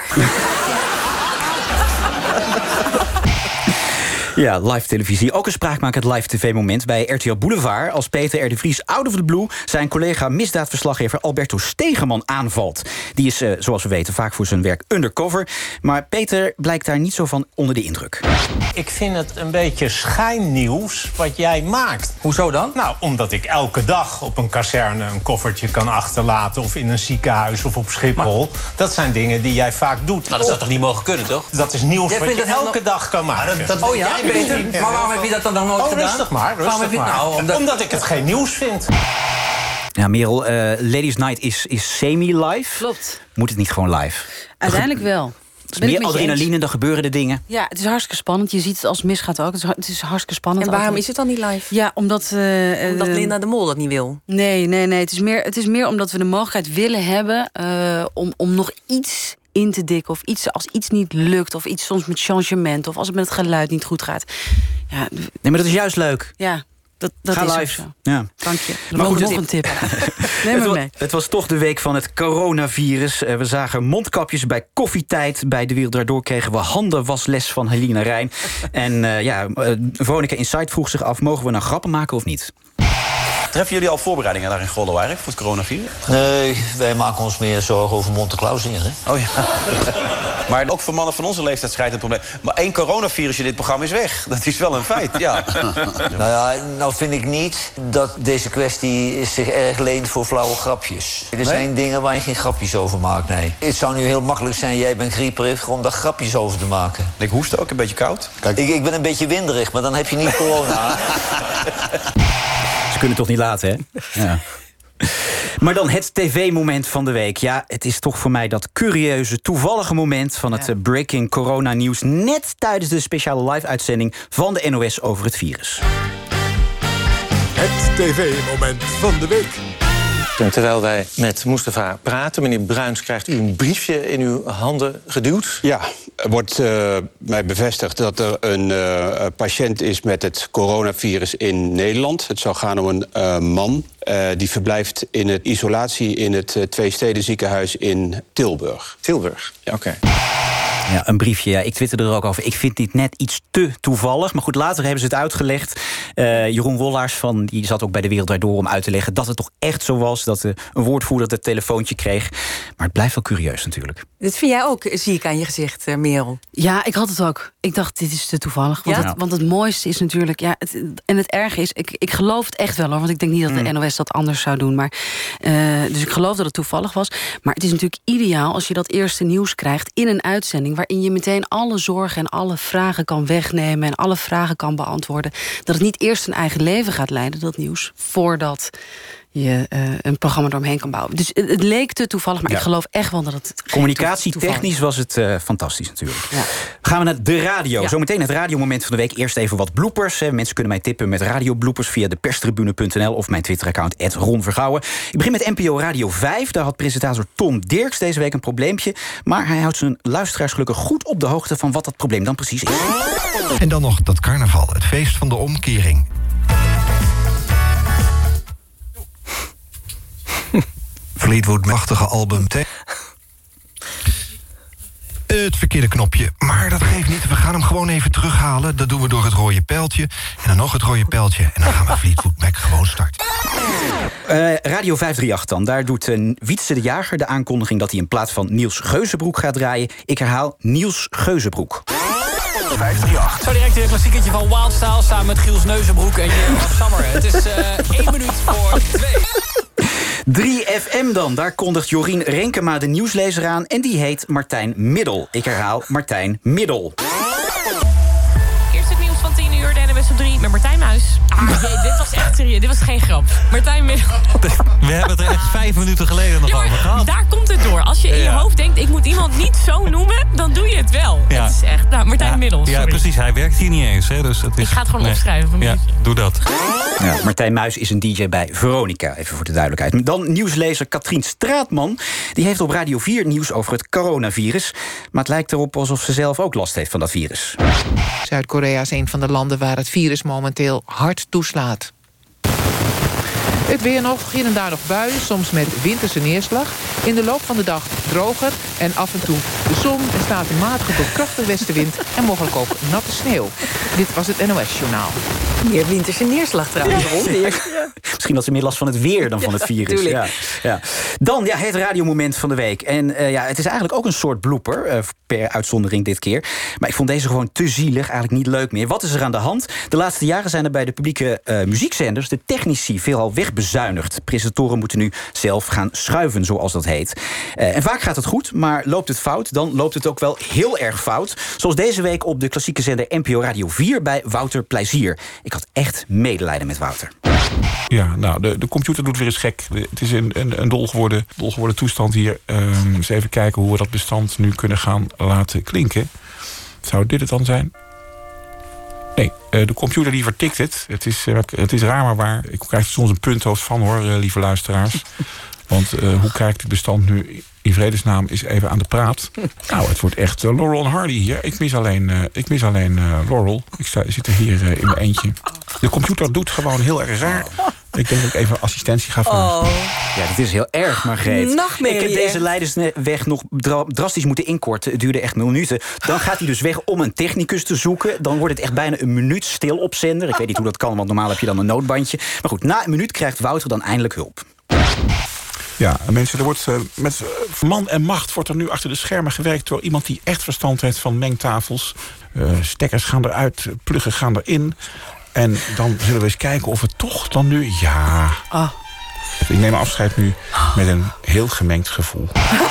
Ja, live televisie. Ook een spraakmakend live tv-moment bij RTL Boulevard, als Peter R. de Vries out of the blue zijn collega misdaadverslaggever Alberto Stegeman aanvalt. Die is, zoals we weten, vaak voor zijn werk undercover. Maar Peter blijkt daar niet zo van onder de indruk. Ik vind het een beetje schijnnieuws wat jij maakt. Hoezo dan? Nou, omdat ik elke dag op een kazerne een koffertje kan achterlaten, of in een ziekenhuis of op Schiphol. Maar dat zijn dingen die jij vaak doet. Nou, dat zou toch niet mogen kunnen, toch? Dat is nieuws wat je elke dag kan maken. Oh ja? Beter. Maar waarom heb je dat dan nog nooit gedaan? Rustig maar, rustig maar. Nou, omdat ik het geen nieuws vind. Ja, Merel, Ladies Night is semi-live. Klopt. Moet het niet gewoon live? Uiteindelijk wel. Het is meer adrenaline, dan gebeuren de dingen. Ja, het is hartstikke spannend. Je ziet het als misgaat ook. Het is hartstikke spannend. En waarom is het dan niet live? Ja, omdat Linda de Mol dat niet wil? Nee. Het is meer omdat we de mogelijkheid willen hebben om nog iets in te dikken, of iets als iets niet lukt, of iets soms met changement, of als het met het geluid niet goed gaat. Ja, nee, maar dat is juist leuk. Ja, dat Ga is live. Zo. Ja. Dank je. Maar goed, nog een tip. Neem maar mee. Het was toch de week van het coronavirus. We zagen mondkapjes bij Koffietijd. Bij De Wereld Daardoor kregen we handenwasles van Helena Rijn. En Veronica Insight vroeg zich af, mogen we nou grappen maken of niet? Treffen jullie al voorbereidingen daar in Goldenwijk voor het coronavirus? Nee, wij maken ons meer zorgen over Monte-Clausingen. Oh ja. Maar ook voor mannen van onze leeftijd schijnt het probleem. Maar 1 coronavirus in dit programma is weg. Dat is wel een feit, ja. Nou vind ik niet dat deze kwestie zich erg leent voor flauwe grapjes. Er zijn dingen waar je geen grapjes over maakt, nee. Het zou nu heel makkelijk zijn, jij bent grieperig, om daar grapjes over te maken. Ik hoest ook, een beetje koud. Kijk. Ik ben een beetje winderig, maar dan heb je niet corona. Ze kunnen het toch niet laten, hè? Ja. Maar dan het tv-moment van de week. Ja, het is toch voor mij dat curieuze, toevallige moment van het breaking corona-nieuws, net tijdens de speciale live-uitzending van de NOS over het virus. Het tv-moment van de week. En terwijl wij met Mustafa praten, meneer Bruins, krijgt u een briefje in uw handen geduwd. Ja, er wordt mij bevestigd dat er een patiënt is met het coronavirus in Nederland. Het zou gaan om een man. Die verblijft in het isolatie in het Tweestedenziekenhuis in Tilburg. Tilburg, ja. Oké. Ja, een briefje. Ja, ik twitterde er ook over. Ik vind dit net iets te toevallig. Maar goed, later hebben ze het uitgelegd. Jeroen Wollaars die zat ook bij De Wereld Draait Door om uit te leggen dat het toch echt zo was. Dat een woordvoerder het telefoontje kreeg. Maar het blijft wel curieus natuurlijk. Dit vind jij ook, zie ik aan je gezicht, Merel. Ja, ik had het ook. Ik dacht, dit is te toevallig. Want het mooiste is natuurlijk... Ja, en het erge is, ik geloof het echt wel, hoor. Want ik denk niet dat de NOS dat anders zou doen. Maar, dus ik geloof dat het toevallig was. Maar het is natuurlijk ideaal als je dat eerste nieuws krijgt in een uitzending waarin je meteen alle zorgen en alle vragen kan wegnemen en alle vragen kan beantwoorden. Dat het niet eerst een eigen leven gaat leiden, dat nieuws, voordat je een programma eromheen kan bouwen. Dus het leek te toevallig, maar ik geloof echt wel dat het... Communicatietechnisch was het fantastisch natuurlijk. Ja. Gaan we naar de radio. Ja. Zometeen het radiomoment van de week. Eerst even wat bloopers. Mensen kunnen mij tippen met radiobloopers via deperstribune.nl of mijn Twitter-account @RonVergouwen. Ik begin met NPO Radio 5. Daar had presentator Tom Dirks deze week een probleempje. Maar hij houdt zijn luisteraars gelukkig goed op de hoogte van wat dat probleem dan precies is. En dan nog dat carnaval, het feest van de omkering. Fleetwood machtige album. Het verkeerde knopje, maar dat geeft niet. We gaan hem gewoon even terughalen. Dat doen we door het rode pijltje. En dan nog het rode pijltje. En dan gaan we Fleetwood Mac gewoon starten. Radio 538 dan. Daar doet Wietse de Jager de aankondiging dat hij in plaats van Niels Geuzenbroek gaat draaien. Ik herhaal, Niels Geuzenbroek. 538. Zo direct een klassieketje van Wildstyle samen met Giels Neuzenbroek en Jeroen Sammer. Het is 1 minuut voor 2. 3FM dan. Daar kondigt Jorien Renkema de nieuwslezer aan. En die heet Martijn Middel. Ik herhaal, Martijn Middel. Eerst het nieuws van 10 uur, de NWS op 3 met Martijn Muis. Dit was echt serieus. Dit was geen grap. Martijn Middel. We hebben het er echt 5 minuten geleden nog over gehad. Daar komt het door. Als je in je hoofd denkt, ik moet iemand niet zo noemen, dan doe je het wel. Ja. Het is echt, Martijn Middel, sorry. Ja, precies. Hij werkt hier niet eens. Hè, dus het is, ik ga het gewoon opschrijven. Ja, doe dat. Ja, Martijn Muis is een DJ bij Veronica, even voor de duidelijkheid. Dan nieuwslezer Katrien Straatman. Die heeft op Radio 4 nieuws over het coronavirus. Maar het lijkt erop alsof ze zelf ook last heeft van dat virus. Zuid-Korea is een van de landen waar het virus momenteel hard toeslaat. Het weer nog, hier en daar nog buien, soms met winterse neerslag. In de loop van de dag droger en af en toe de zon. Er staat een matige tot krachtige westenwind en mogelijk ook natte sneeuw. Dit was het NOS-journaal. Meer winterse neerslag trouwens. Ja. Misschien dat ze meer last van het weer dan van het virus. Ja. Dan het radiomoment van de week. En het is eigenlijk ook een soort blooper, per uitzondering dit keer. Maar ik vond deze gewoon te zielig, eigenlijk niet leuk meer. Wat is er aan de hand? De laatste jaren zijn er bij de publieke muziekzenders de technici veelal wegbezuinigd. Presentatoren moeten nu zelf gaan schuiven, zoals dat heet. En vaak gaat het goed, maar loopt het fout, dan loopt het ook wel heel erg fout. Zoals deze week op de klassieke zender NPO Radio 4 bij Wouter Plezier. Ik had echt medelijden met Wouter. Ja, nou, de computer doet weer eens gek. Het is een dol geworden toestand hier. Eens even kijken hoe we dat bestand nu kunnen gaan laten klinken. Zou dit het dan zijn? Nee, de computer die vertikt het. Het is raar maar waar. Ik krijg er soms een punthoofd van, hoor, lieve luisteraars. Want hoe krijgt het bestand nu in vredesnaam is even aan de praat? Nou, het wordt echt Laurel en Hardy hier. Ik mis alleen Laurel. Ik zit er hier in mijn eentje. De computer doet gewoon heel erg raar. Ik denk dat ik even assistentie ga vragen. Ja, dit is heel erg, Margreet. Nachtmerrie, ik heb deze leidersweg nog drastisch moeten inkorten. Het duurde echt minuten. Dan gaat hij dus weg om een technicus te zoeken. Dan wordt het echt bijna een minuut stil op zender. Ik weet niet hoe dat kan, want normaal heb je dan een noodbandje. Maar goed, na een minuut krijgt Wouter dan eindelijk hulp. Ja, mensen, er wordt met man en macht wordt er nu achter de schermen gewerkt door iemand die echt verstand heeft van mengtafels. Stekkers gaan eruit, pluggen gaan erin. En dan zullen we eens kijken of het toch dan nu... Ja, ik neem afscheid nu met een heel gemengd gevoel.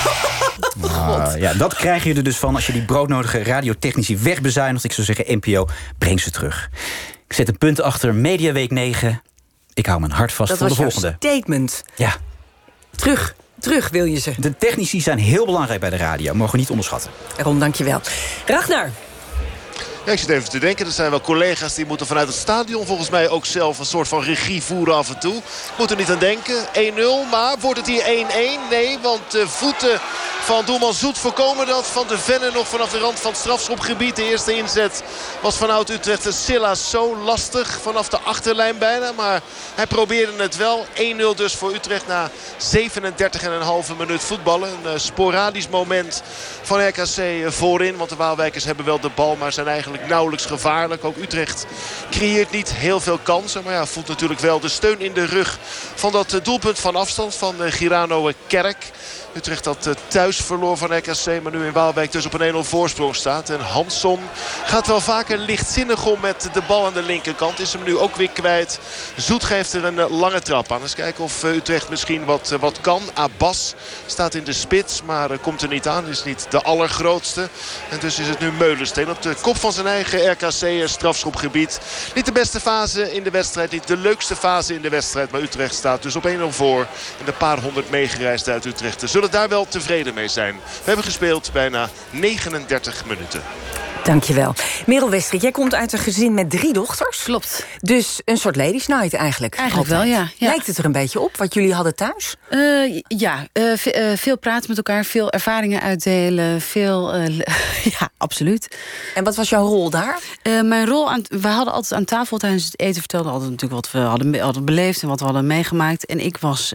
Dat krijg je er dus van als je die broodnodige radiotechnici wegbezuinigt. Ik zou zeggen, NPO, breng ze terug. Ik zet een punt achter Mediaweek 9. Ik hou mijn hart vast voor de volgende. Dat was jouw statement. Ja. Terug wil je ze. De technici zijn heel belangrijk bij de radio. Mogen we niet onderschatten. Ron, dank je wel. Ragnar. Ja, ik zit even te denken. Er zijn wel collega's die moeten vanuit het stadion volgens mij ook zelf een soort van regie voeren af en toe. Moet er niet aan denken. 1-0, maar wordt het hier 1-1? Nee, want de voeten van doelman Zoet voorkomen dat. Van de Venne nog vanaf de rand van het strafschopgebied. De eerste inzet was van Oud-Utrecht en Silas zo lastig. Vanaf de achterlijn bijna, maar hij probeerde het wel. 1-0 dus voor Utrecht na 37,5 minuut voetballen. Een sporadisch moment van RKC voorin. Want de Waalwijkers hebben wel de bal, maar zijn eigenlijk nauwelijks gevaarlijk. Ook Utrecht creëert niet heel veel kansen. Maar ja, voelt natuurlijk wel de steun in de rug van dat doelpunt van afstand van Girano Kerk. Utrecht dat thuis verloor van RKC, maar nu in Waalwijk dus op een 1-0 voorsprong staat. En Hansson gaat wel vaker lichtzinnig om met de bal aan de linkerkant. Is hem nu ook weer kwijt. Zoet geeft er een lange trap aan. Eens kijken of Utrecht misschien wat kan. Abbas staat in de spits, maar komt er niet aan. Is niet de allergrootste. En dus is het nu Meulensteen op de kop van zijn eigen RKC strafschopgebied. Niet de beste fase in de wedstrijd, niet de leukste fase in de wedstrijd. Maar Utrecht staat dus op 1-0 voor. En een paar honderd meegereisd uit Utrecht zullen daar wel tevreden mee zijn. We hebben gespeeld bijna 39 minuten. Dankjewel. Merel Westrik, jij komt uit een gezin met 3 dochters. Klopt. Dus een soort ladies night eigenlijk. Eigenlijk wel, ja. Lijkt het er een beetje op, wat jullie hadden thuis? Veel praten met elkaar, veel ervaringen uitdelen. Ja, absoluut. En wat was jouw rol daar? Mijn rol, we hadden altijd aan tafel tijdens het eten vertelden altijd natuurlijk wat we hadden beleefd en wat we hadden meegemaakt. En ik was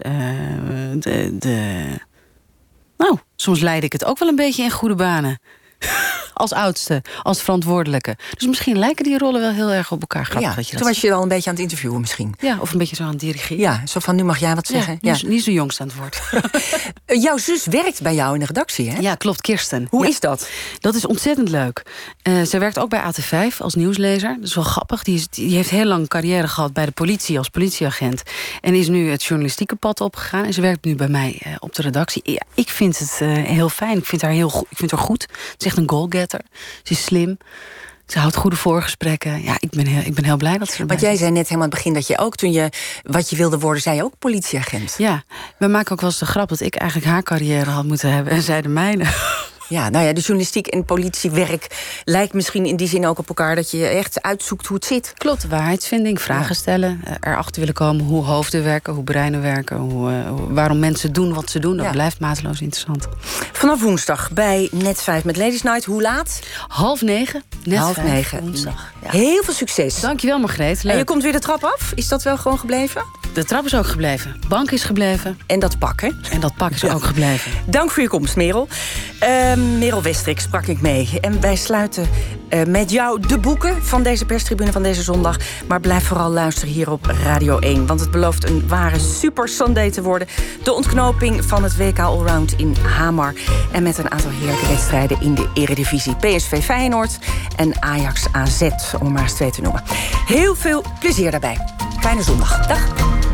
Nou, soms leidde ik het ook wel een beetje in goede banen. Als oudste, als verantwoordelijke. Dus misschien lijken die rollen wel heel erg op elkaar. Grappig dat je dat toen was je al een beetje aan het interviewen misschien. Ja, of een beetje zo aan het dirigeren. Ja, zo van nu mag jij wat zeggen. Ja, niet zo jongst aan het woord. Jouw zus werkt bij jou in de redactie, hè? Ja, klopt, Kirsten. Hoe is dat? Dat is ontzettend leuk. Zij werkt ook bij AT5 als nieuwslezer. Dat is wel grappig. Die heeft heel lang carrière gehad bij de politie als politieagent. En is nu het journalistieke pad opgegaan. En ze werkt nu bij mij op de redactie. Ja, ik vind het heel fijn. Ik vind haar goed. Ze is echt een goalgetter. Ze is slim. Ze houdt goede voorgesprekken. Ja, ik ben heel blij dat ze erbij Want jij zei net helemaal aan het begin dat je ook, toen je wat je wilde worden, zei je ook politieagent. Ja, we maken ook wel eens de grap dat ik eigenlijk haar carrière had moeten hebben en zij de mijne. Ja, nou ja, de journalistiek en politiewerk lijkt misschien in die zin ook op elkaar, dat je echt uitzoekt hoe het zit. Klopt, waarheidsvinding, vragen stellen, erachter willen komen hoe hoofden werken, hoe breinen werken, waarom mensen doen wat ze doen. Dat blijft mateloos interessant. Vanaf woensdag bij Net5 met Ladies Night, hoe laat? 8:30, Net5, woensdag. Ja. Heel veel succes. Dankjewel, Margreet. Leuk. En je komt weer de trap af? Is dat wel gewoon gebleven? De trap is ook gebleven. Bank is gebleven. En dat pak, hè? En dat pak is ook gebleven. Dank voor je komst, Merel. Merel Westrik sprak ik mee. En wij sluiten met jou de boeken van deze perstribune van deze zondag. Maar blijf vooral luisteren hier op Radio 1. Want het belooft een ware super Sunday te worden. De ontknoping van het WK Allround in Hamar. En met een aantal heerlijke wedstrijden in de Eredivisie. PSV Feyenoord en Ajax AZ, om maar eens 2 te noemen. Heel veel plezier daarbij. Fijne zondag. Dag.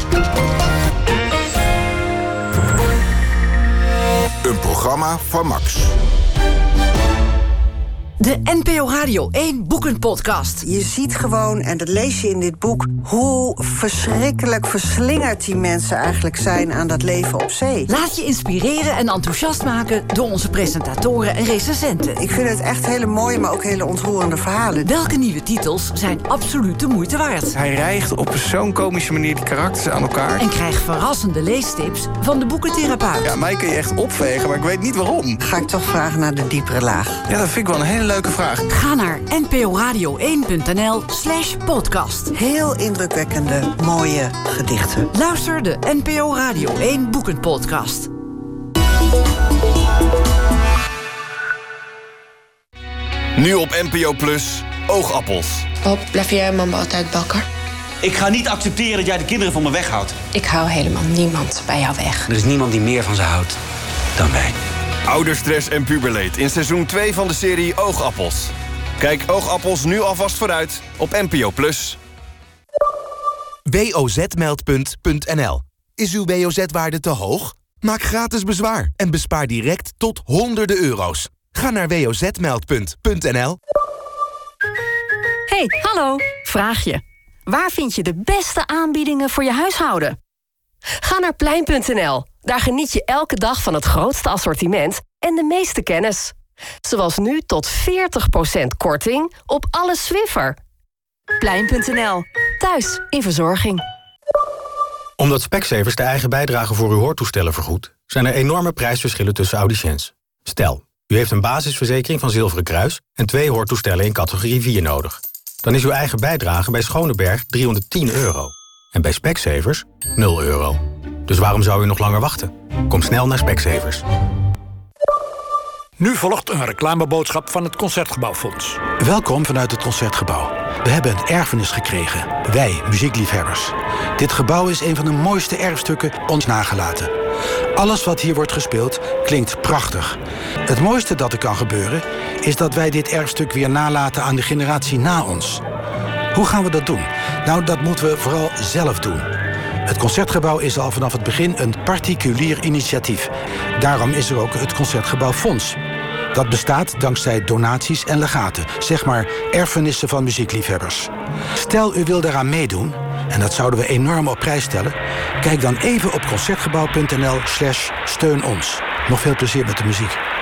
Een programma van Max. De NPO Radio 1 boekenpodcast. Je ziet gewoon, en dat lees je in dit boek, hoe verschrikkelijk verslingerd die mensen eigenlijk zijn aan dat leven op zee. Laat je inspireren en enthousiast maken door onze presentatoren en recensenten. Ik vind het echt hele mooie, maar ook hele ontroerende verhalen. Welke nieuwe titels zijn absoluut de moeite waard? Hij rijgt op zo'n komische manier die karakters aan elkaar. En krijg verrassende leestips van de boekentherapeut. Ja, mij kun je echt opvegen, maar ik weet niet waarom. Ga ik toch vragen naar de diepere laag? Ja, dat vind ik wel een hele leuke vraag. Ga naar nporadio1.nl/podcast. Heel indrukwekkende, mooie gedichten. Luister de NPO Radio 1 boekenpodcast. Nu op NPO Plus, Oogappels. Pap, blijf jij en mama altijd bakken? Ik ga niet accepteren dat jij de kinderen van me weghoudt. Ik hou helemaal niemand bij jou weg. Er is niemand die meer van ze houdt dan wij. Ouderstress en puberleed in seizoen 2 van de serie Oogappels. Kijk Oogappels nu alvast vooruit op NPO Plus. WOZ-meldpunt.nl. Is uw WOZ-waarde te hoog? Maak gratis bezwaar en bespaar direct tot honderden euro's. Ga naar WOZ-meldpunt.nl. Hey, hallo. Vraagje. Waar vind je de beste aanbiedingen voor je huishouden? Ga naar Plein.nl. Daar geniet je elke dag van het grootste assortiment en de meeste kennis. Zoals nu tot 40% korting op alle Swiffer. Plein.nl. Thuis in verzorging. Omdat Specsavers de eigen bijdrage voor uw hoortoestellen vergoedt, zijn er enorme prijsverschillen tussen audiciëns. Stel, u heeft een basisverzekering van Zilveren Kruis en 2 hoortoestellen in categorie 4 nodig. Dan is uw eigen bijdrage bij Schoneberg €310 en bij Specsavers €0. Dus waarom zou u nog langer wachten? Kom snel naar Specsavers. Nu volgt een reclameboodschap van het Concertgebouwfonds. Welkom vanuit het Concertgebouw. We hebben een erfenis gekregen. Wij, muziekliefhebbers. Dit gebouw is een van de mooiste erfstukken ons nagelaten. Alles wat hier wordt gespeeld klinkt prachtig. Het mooiste dat er kan gebeuren is dat wij dit erfstuk weer nalaten aan de generatie na ons. Hoe gaan we dat doen? Nou, dat moeten we vooral zelf doen. Het Concertgebouw is al vanaf het begin een particulier initiatief. Daarom is er ook het Concertgebouwfonds. Dat bestaat dankzij donaties en legaten. Zeg maar erfenissen van muziekliefhebbers. Stel u wil daaraan meedoen, en dat zouden we enorm op prijs stellen, kijk dan even op concertgebouw.nl/steun ons. Nog veel plezier met de muziek.